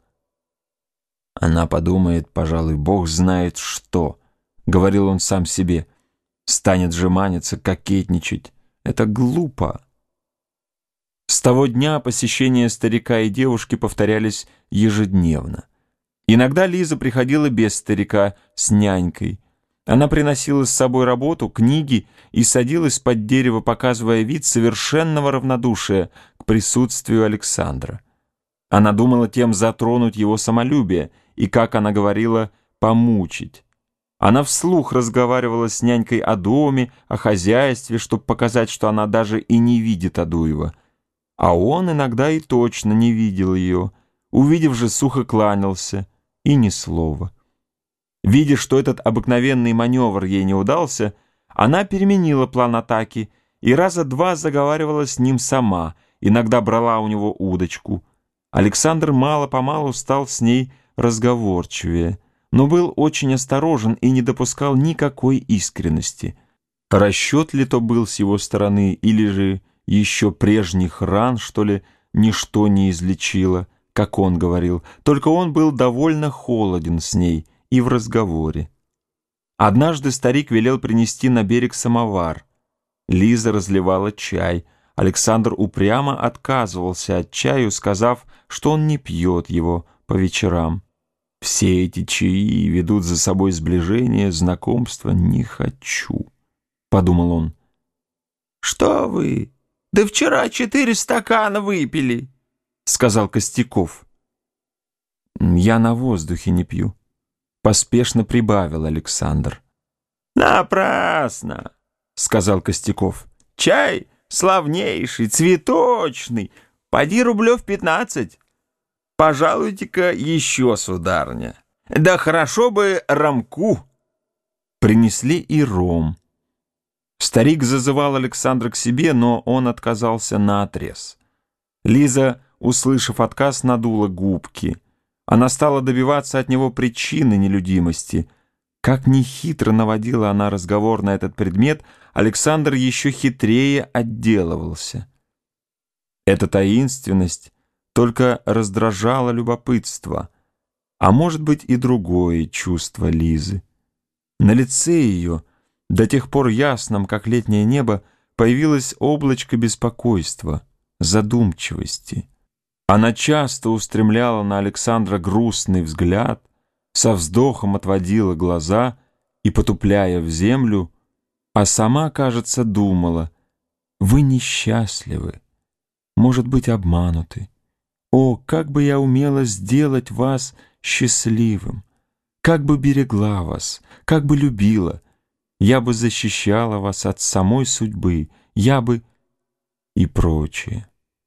«Она подумает, пожалуй, Бог знает что», — говорил он сам себе. «Станет жеманиться, кокетничать. Это глупо». С того дня посещения старика и девушки повторялись ежедневно. Иногда Лиза приходила без старика, с нянькой. Она приносила с собой работу, книги и садилась под дерево, показывая вид совершенного равнодушия к присутствию Александра. Она думала тем затронуть его самолюбие и, как она говорила, помучить. Она вслух разговаривала с нянькой о доме, о хозяйстве, чтобы показать, что она даже и не видит Адуева. А он иногда и точно не видел ее, увидев же, сухо кланялся, и ни слова. Видя, что этот обыкновенный маневр ей не удался, она переменила план атаки и раза два заговаривала с ним сама, иногда брала у него удочку. Александр мало-помалу стал с ней разговорчивее, но был очень осторожен и не допускал никакой искренности. Расчет ли то был с его стороны, или же еще прежних ран, что ли, ничто не излечило, как он говорил, только он был довольно холоден с ней и в разговоре. Однажды старик велел принести на берег самовар. Лиза разливала чай. Александр упрямо отказывался от чаю, сказав, что он не пьет его по вечерам. «Все эти чаи ведут за собой сближение, знакомства не хочу», — подумал он. «Что вы? Да вчера 4 стакана выпили», — сказал Костяков. «Я на воздухе не пью», — поспешно прибавил Александр. «Напрасно», — сказал Костяков. Чай славнейший, цветочный, поди рублев 15. Пожалуйте-ка еще, сударыня. Да хорошо бы ромку». Принесли и ром. Старик зазывал Александра к себе, но он отказался наотрез. Лиза, услышав отказ, надула губки. Она стала добиваться от него причины нелюдимости. Как нехитро наводила она разговор на этот предмет, Александр еще хитрее отделывался. Эта таинственность только раздражала любопытство, а может быть и другое чувство Лизы. На лице ее, до тех пор ясном, как летнее небо, появилось облачко беспокойства, задумчивости. Она часто устремляла на Александра грустный взгляд, со вздохом отводила глаза и, потупляя в землю, а сама, кажется, думала: «Вы несчастливы, может быть, обмануты. О, как бы я умела сделать вас счастливым! Как бы берегла вас, как бы любила! Я бы защищала вас от самой судьбы, я бы...» и прочее.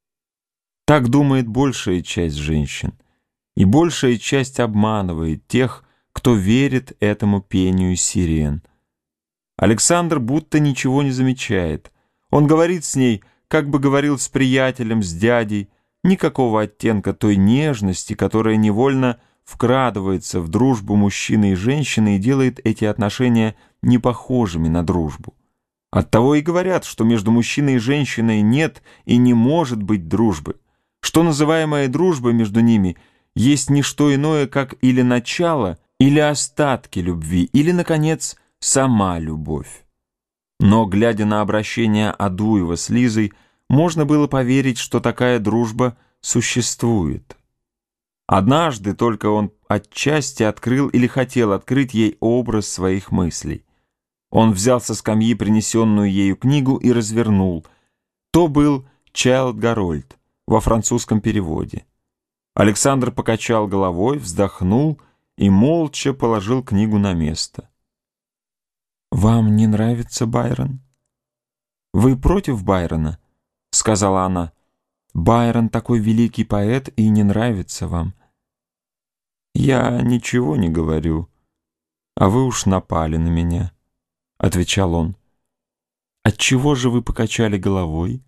Так думает большая часть женщин, и большая часть обманывает тех, кто верит этому пению сирен. Александр будто ничего не замечает. Он говорит с ней, как бы говорил с приятелем, с дядей, никакого оттенка той нежности, которая невольно вкрадывается в дружбу мужчины и женщины и делает эти отношения непохожими на дружбу. Оттого и говорят, что между мужчиной и женщиной нет и не может быть дружбы, что называемая дружба между ними есть не что иное, как или начало, или остатки любви, или, наконец, сама любовь. Но, глядя на обращение Адуева с Лизой, можно было поверить, что такая дружба существует. Однажды только он отчасти открыл или хотел открыть ей образ своих мыслей. Он взял со скамьи принесенную ею книгу и развернул. То был «Чайлд Гарольд» во французском переводе. Александр покачал головой, вздохнул и молча положил книгу на место. «Вам не нравится Байрон? Вы против Байрона?» — сказала она. «Байрон такой великий поэт и не нравится вам». «Я ничего не говорю, а вы уж напали на меня», — отвечал он. «Отчего же вы покачали головой?»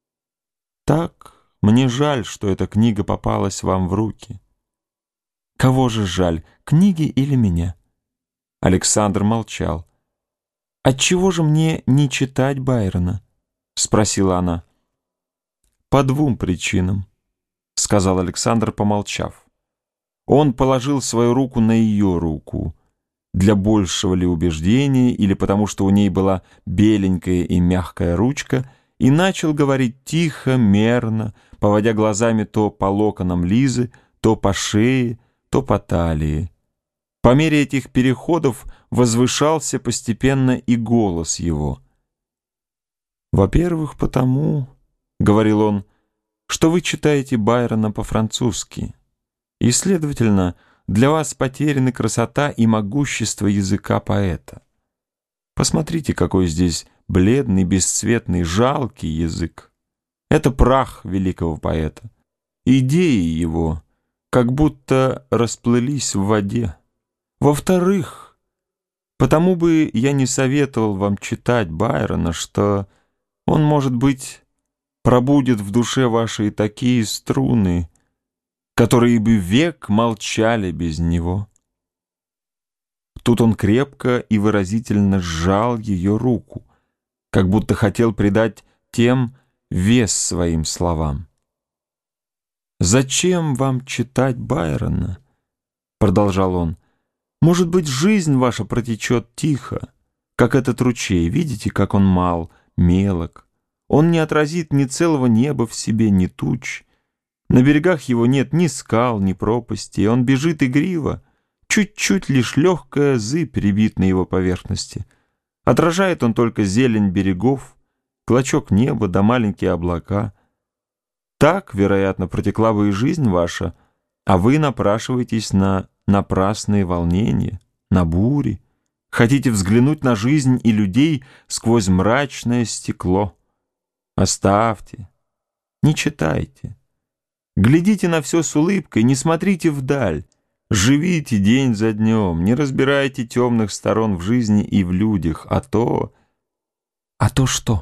«Так, мне жаль, что эта книга попалась вам в руки». «Кого же жаль, книги или меня?» Александр молчал. «Отчего же мне не читать Байрона?» — спросила она. «По двум причинам», — сказал Александр, помолчав. Он положил свою руку на ее руку, для большего ли убеждения или потому, что у ней была беленькая и мягкая ручка, и начал говорить тихо, мерно, поводя глазами то по локонам Лизы, то по шее, то по талии. По мере этих переходов возвышался постепенно и голос его. «Во-первых, потому, — говорил он, — что вы читаете Байрона по-французски, и, следовательно, для вас потеряны красота и могущество языка поэта. Посмотрите, какой здесь бледный, бесцветный, жалкий язык. Это прах великого поэта. Идеи его как будто расплылись в воде. Во-вторых, потому бы я не советовал вам читать Байрона, что он, может быть, пробудет в душе вашей такие струны, которые бы век молчали без него». Тут он крепко и выразительно сжал ее руку, как будто хотел придать тем вес своим словам. «Зачем вам читать Байрона?» — продолжал он. «Может быть, жизнь ваша протечет тихо, как этот ручей. Видите, как он мал, мелок. Он не отразит ни целого неба в себе, ни туч. На берегах его нет ни скал, ни пропасти, и он бежит игриво. Чуть-чуть лишь легкая зыбь рябит на его поверхности. Отражает он только зелень берегов, клочок неба да маленькие облака. Так, вероятно, протекла бы и жизнь ваша, а вы напрашиваетесь на напрасные волнения, на бури, хотите взглянуть на жизнь и людей сквозь мрачное стекло. Оставьте, не читайте. Глядите на все с улыбкой, не смотрите вдаль. Живите день за днем, не разбирайте темных сторон в жизни и в людях, а то... А то что?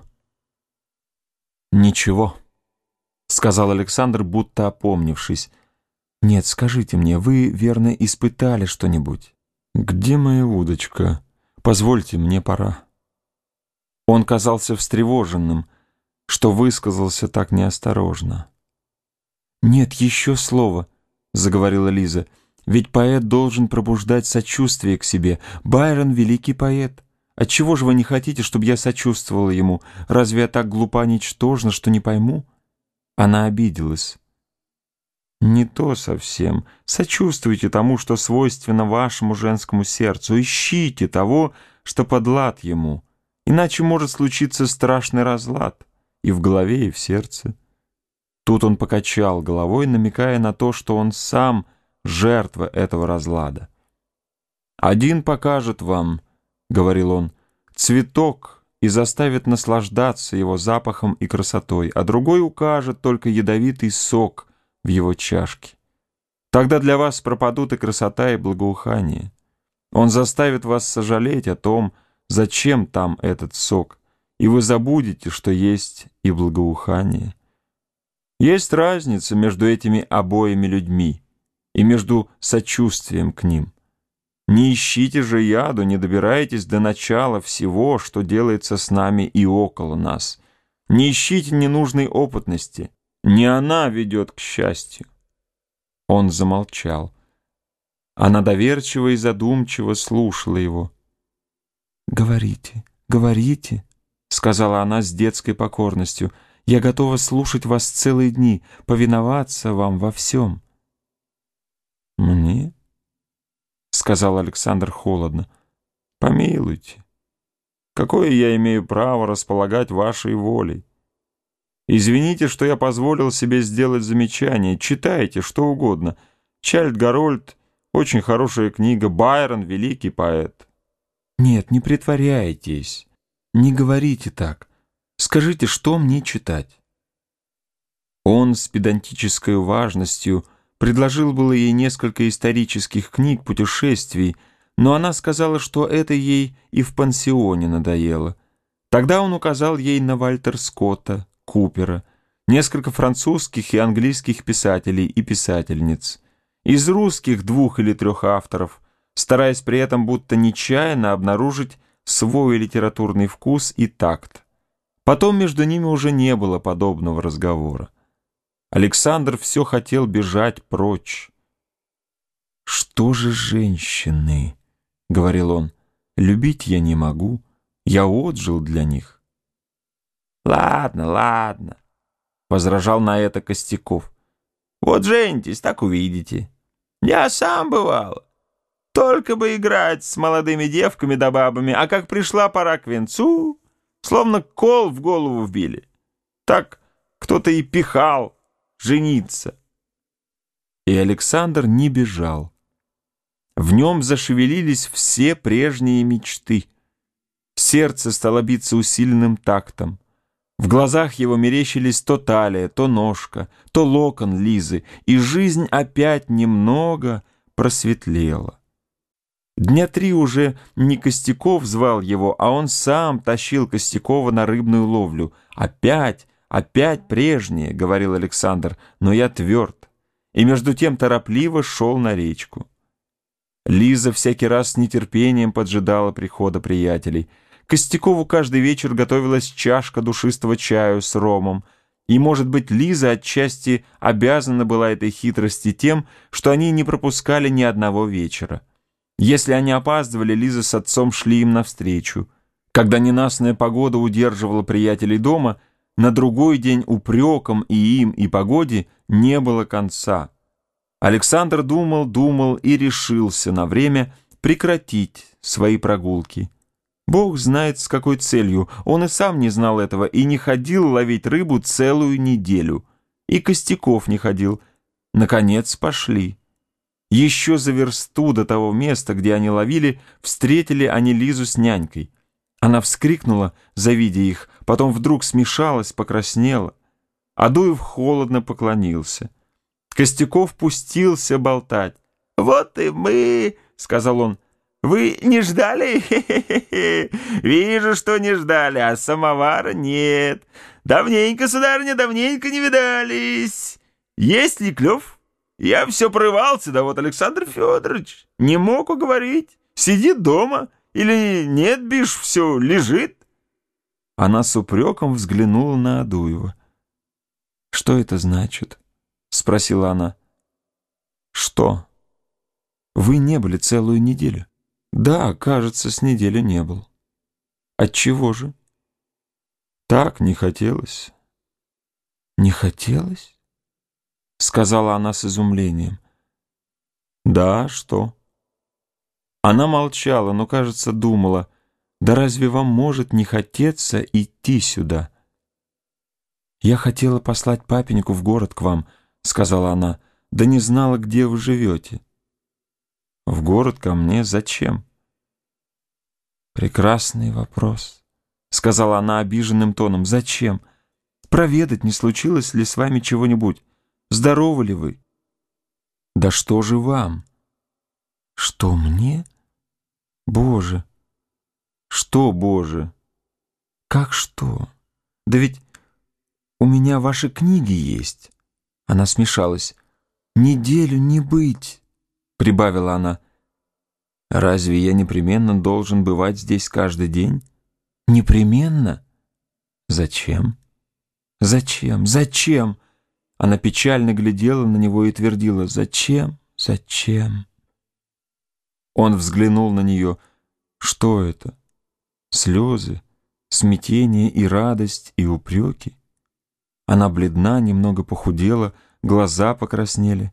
Ничего, сказал Александр, будто опомнившись. Нет, скажите мне, вы, верно, испытали что-нибудь? Где моя удочка? Позвольте, мне пора. Он казался встревоженным, что высказался так неосторожно. «Нет, еще слово», — заговорила Лиза, — «ведь поэт должен пробуждать сочувствие к себе. Байрон — великий поэт. Отчего же вы не хотите, чтобы я сочувствовала ему? Разве я так глупа ничтожна, что не пойму?» Она обиделась. «Не то совсем. Сочувствуйте тому, что свойственно вашему женскому сердцу. Ищите того, что подлад ему. Иначе может случиться страшный разлад и в голове, и в сердце». Тут он покачал головой, намекая на то, что он сам жертва этого разлада. «Один покажет вам, — говорил он, — цветок и заставит наслаждаться его запахом и красотой, а другой укажет только ядовитый сок в его чашке. Тогда для вас пропадут и красота, и благоухание. Он заставит вас сожалеть о том, зачем там этот сок, и вы забудете, что есть и благоухание. Есть разница между этими обоими людьми и между сочувствием к ним. Не ищите же яду, не добирайтесь до начала всего, что делается с нами и около нас. Не ищите ненужной опытности, не она ведет к счастью». Он замолчал. Она доверчиво и задумчиво слушала его. «Говорите, говорите», — сказала она с детской покорностью, — «я готова слушать вас целые дни, повиноваться вам во всем». «Мне?» — сказал Александр холодно. «Помилуйте, какое я имею право располагать вашей волей? Извините, что я позволил себе сделать замечание. Читайте что угодно. Чайльд-Гарольд — очень хорошая книга, Байрон — великий поэт». «Нет, не притворяйтесь, не говорите так. Скажите, что мне читать?» Он с педантической важностью предложил было ей несколько исторических книг, путешествий, но она сказала, что это ей и в пансионе надоело. Тогда он указал ей на Вальтер Скотта, Купера, несколько французских и английских писателей и писательниц. Из русских 2 или 3 авторов, стараясь при этом будто нечаянно обнаружить свой литературный вкус и такт. Потом между ними уже не было подобного разговора. Александр все хотел бежать прочь. «Что же женщины?» — говорил он. «Любить я не могу, я отжил для них». «Ладно, ладно», — возражал на это Костяков. «Вот женитесь, так увидите. Я сам бывал. Только бы играть с молодыми девками да бабами, а как пришла пора к венцу, словно кол в голову вбили. Так кто-то и пихал жениться». И Александр не бежал. В нем зашевелились все прежние мечты. Сердце стало биться усиленным тактом. В глазах его мерещились то талия, то ножка, то локон Лизы, и жизнь опять немного просветлела. Дня 3 уже не Костяков звал его, а он сам тащил Костякова на рыбную ловлю. «Опять, опять прежнее», — говорил Александр, — «но я тверд». И между тем торопливо шел на речку. Лиза всякий раз с нетерпением поджидала прихода приятелей. Костякову каждый вечер готовилась чашка душистого чаю с ромом, и, может быть, Лиза отчасти обязана была этой хитрости тем, что они не пропускали ни одного вечера. Если они опаздывали, Лиза с отцом шли им навстречу. Когда ненастная погода удерживала приятелей дома, на другой день упрекам и им, и погоде не было конца. Александр думал и решился на время прекратить свои прогулки. Бог знает, с какой целью. Он и сам не знал этого и не ходил ловить рыбу целую неделю. И Костяков не ходил. Наконец пошли. Еще за версту до того места, где они ловили, встретили они Лизу с нянькой. Она вскрикнула, завидя их, потом вдруг смешалась, покраснела. Адуев холодно поклонился. Костяков пустился болтать. «Вот и мы», — сказал он. «Вы не ждали? Хе-хе-хе. Вижу, что не ждали, а самовара нет. Давненько, сударыня, давненько не видались. Есть ли клев? Я все порывался, да вот Александр Федорович не мог уговорить. Сидит дома или нет, бишь, все лежит». Она с упреком взглянула на Адуева. «Что это значит?» — спросила она. «Что? Вы не были целую неделю?» «Да, кажется, с недели не был». «Отчего же?» «Так не хотелось». «Не хотелось?» — сказала она с изумлением. «Да, что?» Она молчала, но, кажется, думала, «Да разве вам может не хотеться идти сюда?» «Я хотела послать папеньку в город к вам», — сказала она, «да не знала, где вы живете». «В город ко мне зачем?» «Прекрасный вопрос», — сказала она обиженным тоном. «Зачем? Проведать, не случилось ли с вами чего-нибудь? Здоровы ли вы?» «Да что же вам?» «Что мне? Боже!» «Что, Боже?» «Как что? Да ведь у меня ваши книги есть». Она смешалась. «Неделю не быть», — прибавила она. «Разве я непременно должен бывать здесь каждый день?» «Непременно? Зачем? Зачем? Зачем?» Она печально глядела на него и твердила: «Зачем? Зачем?» Он взглянул на нее. Что это? Слезы, смятение и радость, и упреки? Она бледна, немного похудела, глаза покраснели.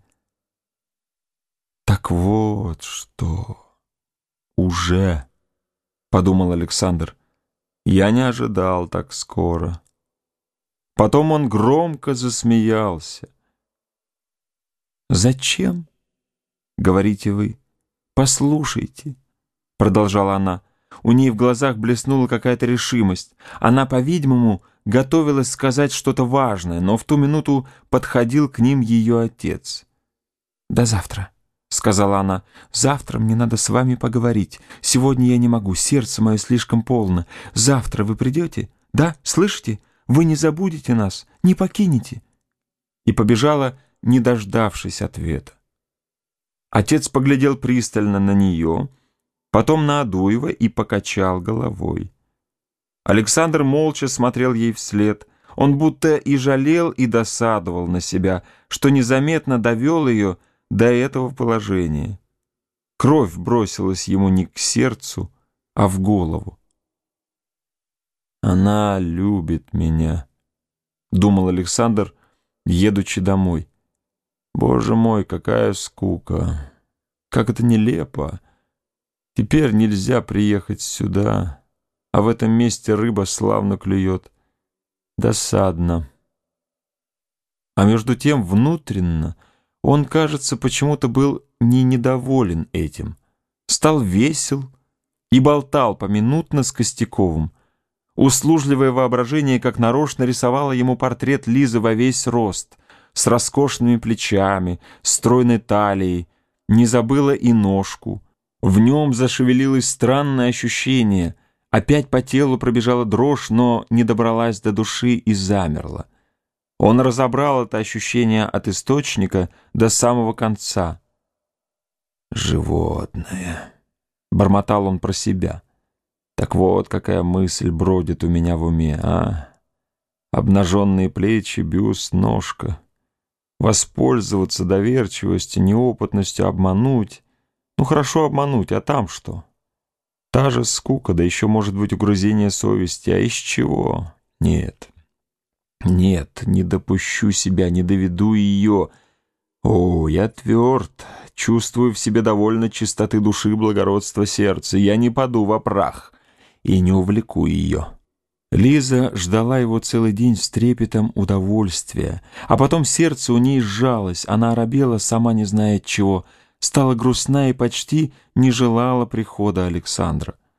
«Так вот что... уже...» — подумал Александр. «Я не ожидал так скоро». Потом он громко засмеялся. «Зачем?» — говорите вы. «Послушайте», — продолжала она. У ней в глазах блеснула какая-то решимость. Она, по-видимому, готовилась сказать что-то важное, но в ту минуту подходил к ним ее отец. «До завтра», — сказала она. «Завтра мне надо с вами поговорить. Сегодня я не могу, сердце мое слишком полно. Завтра вы придете? Да, слышите? Вы не забудете нас, не покинете». И побежала, не дождавшись ответа. Отец поглядел пристально на нее, потом на Адуева и покачал головой. Александр молча смотрел ей вслед. Он будто и жалел, и досадовал на себя, что незаметно довел ее до этого положения. Кровь бросилась ему не к сердцу, а в голову. «Она любит меня», — думал Александр, едучи домой. «Боже мой, какая скука! Как это нелепо! Теперь нельзя приехать сюда, а в этом месте рыба славно клюет. Досадно». А между тем внутренно он, кажется, почему-то был не недоволен этим. Стал весел и болтал поминутно с Костяковым. Услужливое воображение как нарочно рисовало ему портрет Лизы во весь рост, с роскошными плечами, стройной талией, не забыла и ножку. В нем зашевелилось странное ощущение. Опять по телу пробежала дрожь, но не добралась до души и замерла. Он разобрал это ощущение от источника до самого конца. «Животное», — бормотал он про себя. «Так вот, какая мысль бродит у меня в уме, а? Обнаженные плечи, бюст, ножка. Воспользоваться доверчивостью, неопытностью, обмануть. Ну, хорошо обмануть, а там что? Та же скука, да еще, может быть, угрызение совести. А из чего? Нет, нет, не допущу себя, не доведу ее. О, я тверд, чувствую в себе довольно чистоты души, благородства сердца. Я не паду во прах и не увлеку ее». Лиза ждала его целый день с трепетом удовольствия, а потом сердце у ней сжалось, она оробела, сама не зная чего, стала грустна и почти не желала прихода Александра.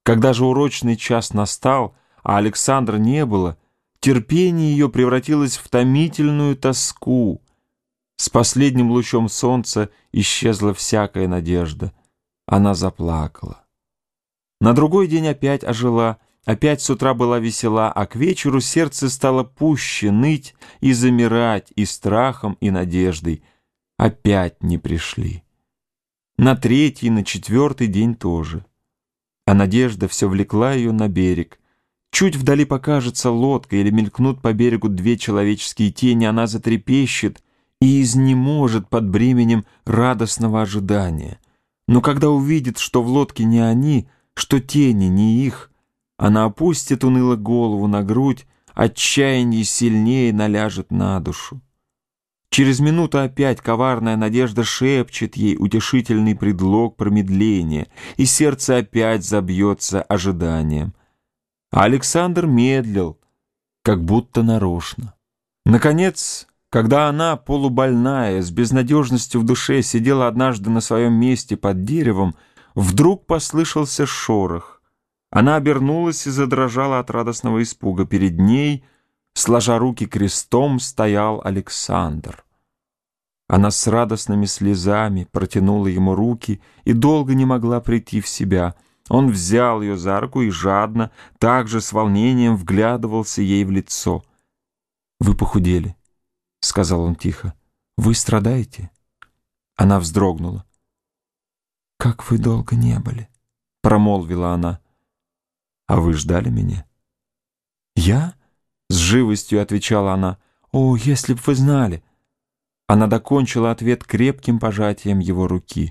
Когда же урочный час настал, а Александра не было, терпение ее превратилось в томительную тоску. С последним лучом солнца исчезла всякая надежда. Она заплакала. На другой день опять ожила, опять с утра была весела, а к вечеру сердце стало пуще ныть и замирать и страхом, и надеждой. Опять не пришли. На третий, на четвертый день тоже. А надежда все влекла ее на берег. Чуть вдали покажется лодка или мелькнут по берегу две человеческие тени, она затрепещет и изнеможет под бременем радостного ожидания. Но когда увидит, что в лодке не они, что тени не их, она опустит уныло голову на грудь, отчаяние сильнее наляжет на душу. Через минуту опять коварная надежда шепчет ей утешительный предлог промедления, и сердце опять забьется ожиданием. А Александр медлил, как будто нарочно. Наконец, когда она, полубольная, с безнадежностью в душе, сидела однажды на своем месте под деревом, вдруг послышался шорох. Она обернулась и задрожала от радостного испуга. Перед ней, сложа руки крестом, стоял Александр. Она с радостными слезами протянула ему руки и долго не могла прийти в себя. Он взял ее за руку и жадно, также с волнением вглядывался ей в лицо. «Вы похудели», — сказал он тихо. «Вы страдаете?» Она вздрогнула. «Как вы долго не были», — промолвила она. «А вы ждали меня?» «Я?» — с живостью отвечала она. «О, если б вы знали!» Она докончила ответ крепким пожатием его руки.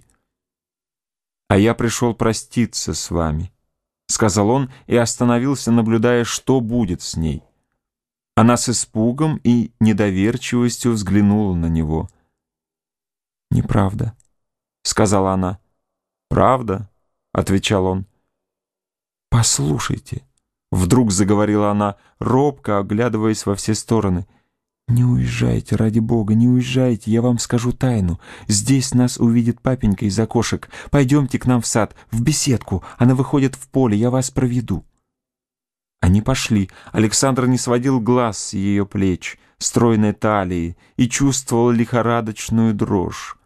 «А я пришел проститься с вами», — сказал он и остановился, наблюдая, что будет с ней. Она с испугом и недоверчивостью взглянула на него. «Неправда», — сказала она. «Правда?» — отвечал он. «Послушайте», — вдруг заговорила она, робко оглядываясь во все стороны. «Не уезжайте, ради Бога, не уезжайте, я вам скажу тайну. Здесь нас увидит папенька из окошек. Пойдемте к нам в сад, в беседку. Она выходит в поле, я вас проведу». Они пошли. Александр не сводил глаз с ее плеч, стройной талии, и чувствовал лихорадочную дрожь.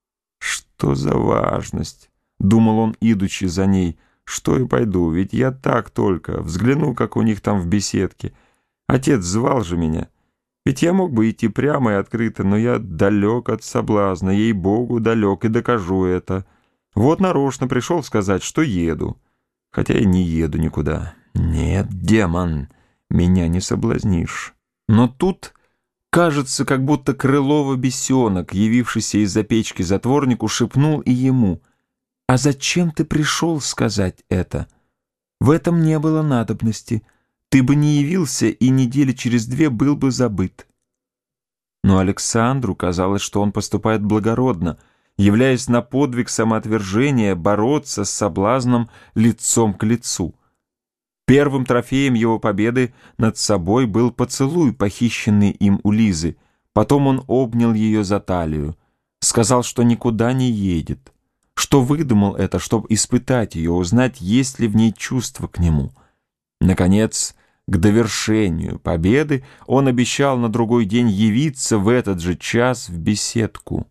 «Что за важность?» — думал он, идучи за ней. «Что и пойду, ведь я так только взгляну, как у них там в беседке. Отец звал же меня. Ведь я мог бы идти прямо и открыто, но я далек от соблазна, ей-богу, далек, и докажу это. Вот нарочно пришел сказать, что еду, хотя и не еду никуда. Нет, демон, меня не соблазнишь». Но тут, кажется, как будто Крылова бесенок, явившийся из-за печки затворнику, шепнул и ему: «А зачем ты пришел сказать это? В этом не было надобности. Ты бы не явился, и недели через две был бы забыт». Но Александру казалось, что он поступает благородно, являясь на подвиг самоотвержения бороться с соблазном лицом к лицу. Первым трофеем его победы над собой был поцелуй, похищенный им у Лизы. Потом он обнял ее за талию, сказал, что никуда не едет, что выдумал это, чтобы испытать ее, узнать, есть ли в ней чувство к нему. Наконец, к довершению победы он обещал на другой день явиться в этот же час в беседку.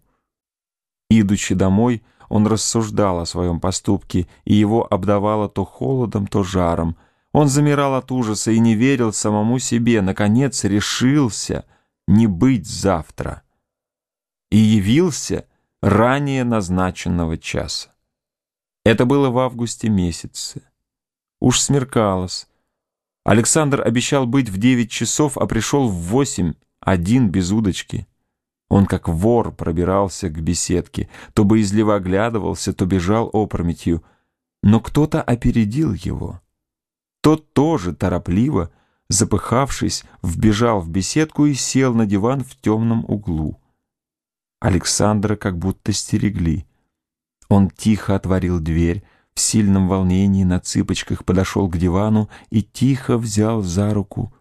Идучи домой, он рассуждал о своем поступке, и его обдавало то холодом, то жаром. Он замирал от ужаса и не верил самому себе. Наконец решился не быть завтра и явился ранее назначенного часа. Это было в августе месяце. Уж смеркалось. Александр обещал быть в 9 часов, а пришел в 8, один без удочки. Он как вор пробирался к беседке, то боязливо оглядывался, то бежал опрометью. Но кто-то опередил его. Тот тоже торопливо, запыхавшись, вбежал в беседку и сел на диван в темном углу. Александра как будто стерегли. Он тихо отворил дверь, в сильном волнении на цыпочках подошел к дивану и тихо взял за руку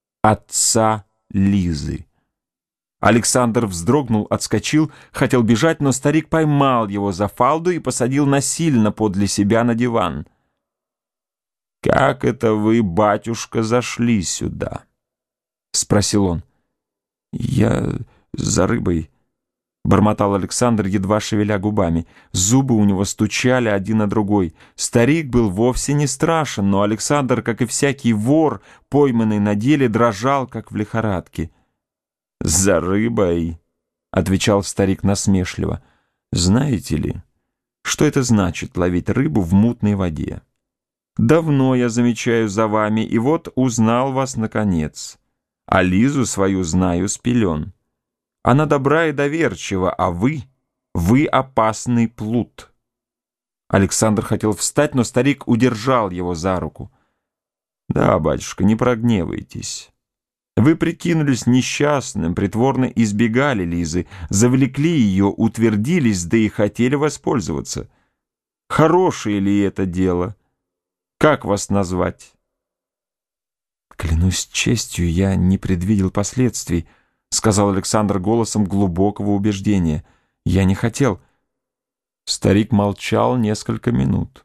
отца Лизы. Александр вздрогнул, отскочил, хотел бежать, но старик поймал его за фалду и посадил насильно подле себя на диван. «Как это вы, батюшка, зашли сюда?» — спросил он. «Я за рыбой», — бормотал Александр, едва шевеля губами. Зубы у него стучали один на другой. Старик был вовсе не страшен, но Александр, как и всякий вор, пойманный на деле, дрожал, как в лихорадке. «За рыбой», — отвечал старик насмешливо. «Знаете ли, что это значит ловить рыбу в мутной воде? Давно я замечаю за вами, и вот узнал вас наконец. А Лизу свою знаю с пелен. Она добра и доверчива, а вы опасный плут». Александр хотел встать, но старик удержал его за руку. «Да, батюшка, не прогневайтесь. Вы прикинулись несчастным, притворно избегали Лизы, завлекли ее, утвердились, да и хотели воспользоваться. Хорошее ли это дело? Как вас назвать?» «Клянусь честью, я не предвидел последствий», — сказал Александр голосом глубокого убеждения. «Я не хотел». Старик молчал несколько минут.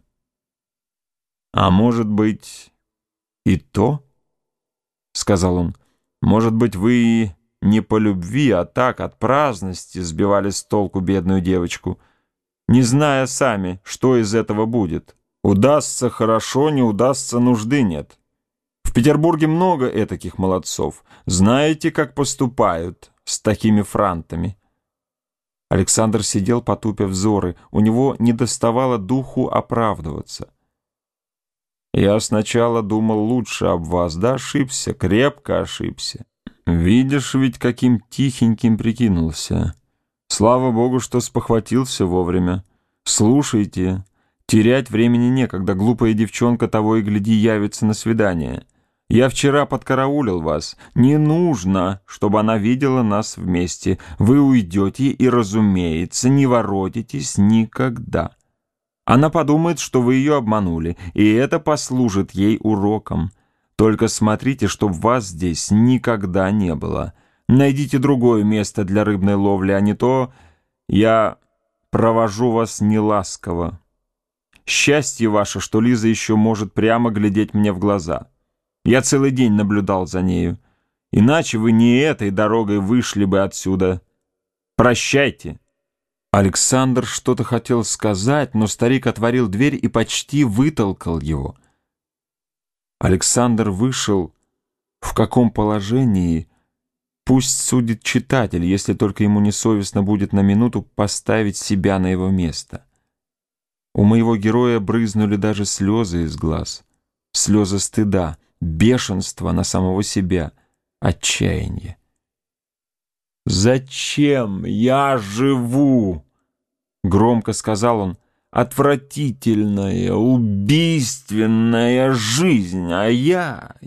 «А может быть, и то?» — сказал он. «Может быть, вы не по любви, а так, от праздности сбивали с толку бедную девочку, не зная сами, что из этого будет. Удастся — хорошо, не удастся — нужды нет. В Петербурге много этаких молодцов. Знаете, как поступают с такими франтами?» Александр сидел, потупив взоры. У него недоставало духу оправдываться. «Я сначала думал лучше об вас, да ошибся, крепко ошибся. Видишь, ведь каким тихеньким прикинулся. Слава Богу, что спохватился вовремя. Слушайте, терять времени некогда, глупая девчонка того и гляди явится на свидание. Я вчера подкараулил вас. Не нужно, чтобы она видела нас вместе. Вы уйдете и, разумеется, не воротитесь никогда. Она подумает, что вы ее обманули, и это послужит ей уроком. Только смотрите, чтоб вас здесь никогда не было. Найдите другое место для рыбной ловли, а не то я провожу вас неласково. Счастье ваше, что Лиза еще может прямо глядеть мне в глаза. Я целый день наблюдал за нею. Иначе вы не этой дорогой вышли бы отсюда. Прощайте». Александр что-то хотел сказать, но старик отворил дверь и почти вытолкал его. Александр вышел. В каком положении? Пусть судит читатель, если только ему не совестно будет на минуту поставить себя на его место. У моего героя брызнули даже слезы из глаз. Слезы стыда, бешенства на самого себя, отчаяния. «Зачем я живу?» — громко сказал он. «Отвратительная, убийственная жизнь, а я...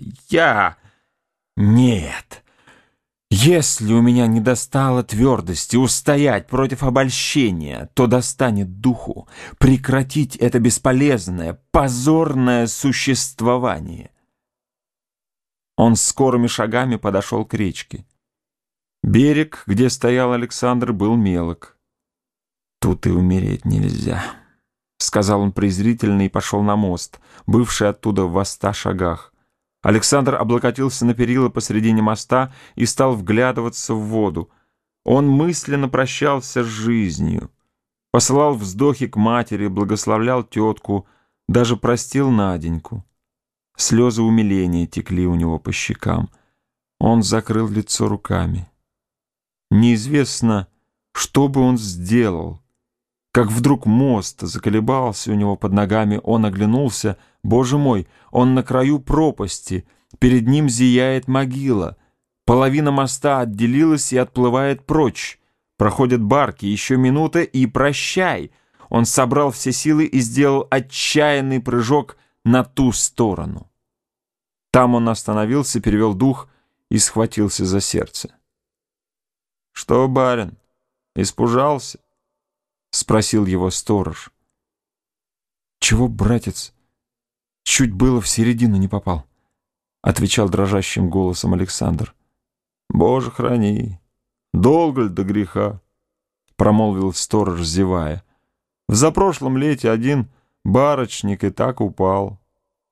Нет! Если у меня не достало твердости устоять против обольщения, то достанет духу прекратить это бесполезное, позорное существование». Он скорыми шагами подошел к речке. Берег, где стоял Александр, был мелок. «Тут и умереть нельзя», — сказал он презрительно и пошел на мост, бывший оттуда в 100 шагах. Александр облокотился на перила посредине моста и стал вглядываться в воду. Он мысленно прощался с жизнью, посылал вздохи к матери, благословлял тетку, даже простил Наденьку. Слезы умиления текли у него по щекам. Он закрыл лицо руками. Неизвестно, что бы он сделал. Как вдруг мост заколебался у него под ногами, он оглянулся. Боже мой, он на краю пропасти, перед ним зияет могила. Половина моста отделилась и отплывает прочь. Проходят барки, еще минута и прощай. Он собрал все силы и сделал отчаянный прыжок на ту сторону. Там он остановился, перевел дух и схватился за сердце. «Что, барин, испужался?» — спросил его сторож. «Чего, братец? Чуть было в середину не попал», — отвечал дрожащим голосом Александр. «Боже, храни! Долго ли до греха?» — промолвил сторож, зевая. «В запрошлом лете один барочник и так упал».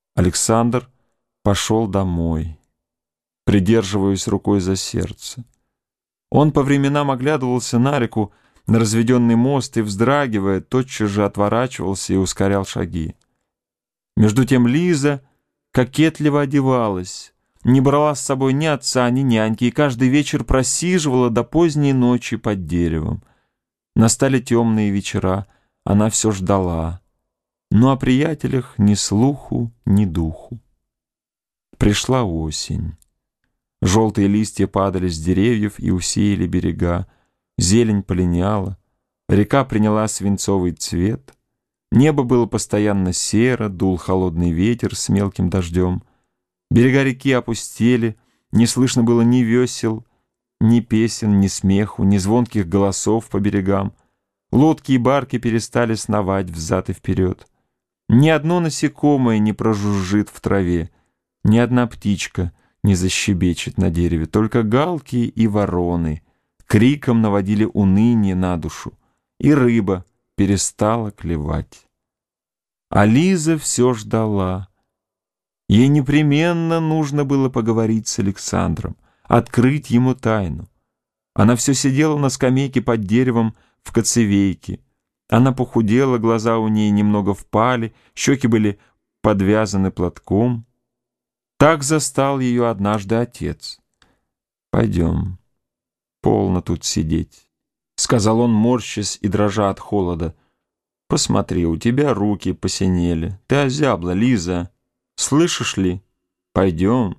Александр пошел домой, придерживаясь рукой за сердце. Он по временам оглядывался на реку, на разведенный мост и, вздрагивая, тотчас же отворачивался и ускорял шаги. Между тем Лиза кокетливо одевалась, не брала с собой ни отца, ни няньки, и каждый вечер просиживала до поздней ночи под деревом. Настали темные вечера, она все ждала, но о приятелях ни слуху, ни духу. Пришла осень. Желтые листья падали с деревьев и усеяли берега, зелень полиняла, река приняла свинцовый цвет, небо было постоянно серо, дул холодный ветер с мелким дождем, берега реки опустели, не слышно было ни весел, ни песен, ни смеху, ни звонких голосов по берегам, лодки и барки перестали сновать взад и вперед. Ни одно насекомое не прожужжит в траве, ни одна птичка не защебечет на дереве, только галки и вороны криком наводили уныние на душу, и рыба перестала клевать. А Лиза все ждала. Ей непременно нужно было поговорить с Александром, открыть ему тайну. Она все сидела на скамейке под деревом в кацевейке. Она похудела, глаза у ней немного впали, щеки были подвязаны платком. Так застал ее однажды отец. «Пойдем, полно тут сидеть», — сказал он, морщась и дрожа от холода. «Посмотри, у тебя руки посинели. Ты озябла, Лиза. Слышишь ли? Пойдем».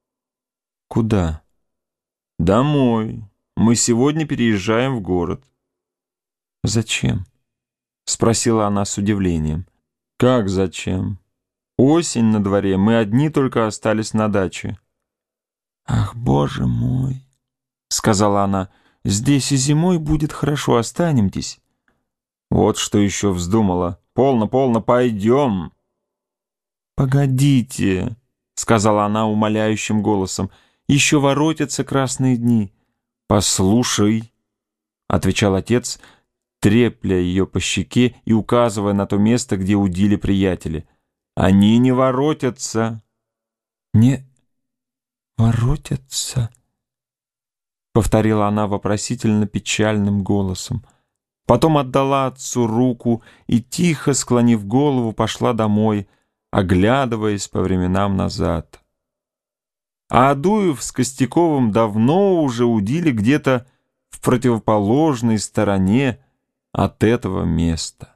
«Куда?» «Домой. Мы сегодня переезжаем в город». «Зачем?» — спросила она с удивлением. «Как зачем? Осень на дворе, мы одни только остались на даче». «Ах, Боже мой!» — сказала она. «Здесь и зимой будет хорошо, останемтесь». «Вот что еще вздумала. Полно, полно, пойдем». «Погодите», — сказала она умоляющим голосом, — «еще воротятся красные дни». «Послушай», — отвечал отец, трепля ее по щеке и указывая на то место, где удили приятели. «Они не воротятся». «Не воротятся», — повторила она вопросительно печальным голосом. Потом отдала отцу руку и, тихо склонив голову, пошла домой, оглядываясь по временам назад. А Адуев с Костяковым давно уже удили где-то в противоположной стороне от этого места.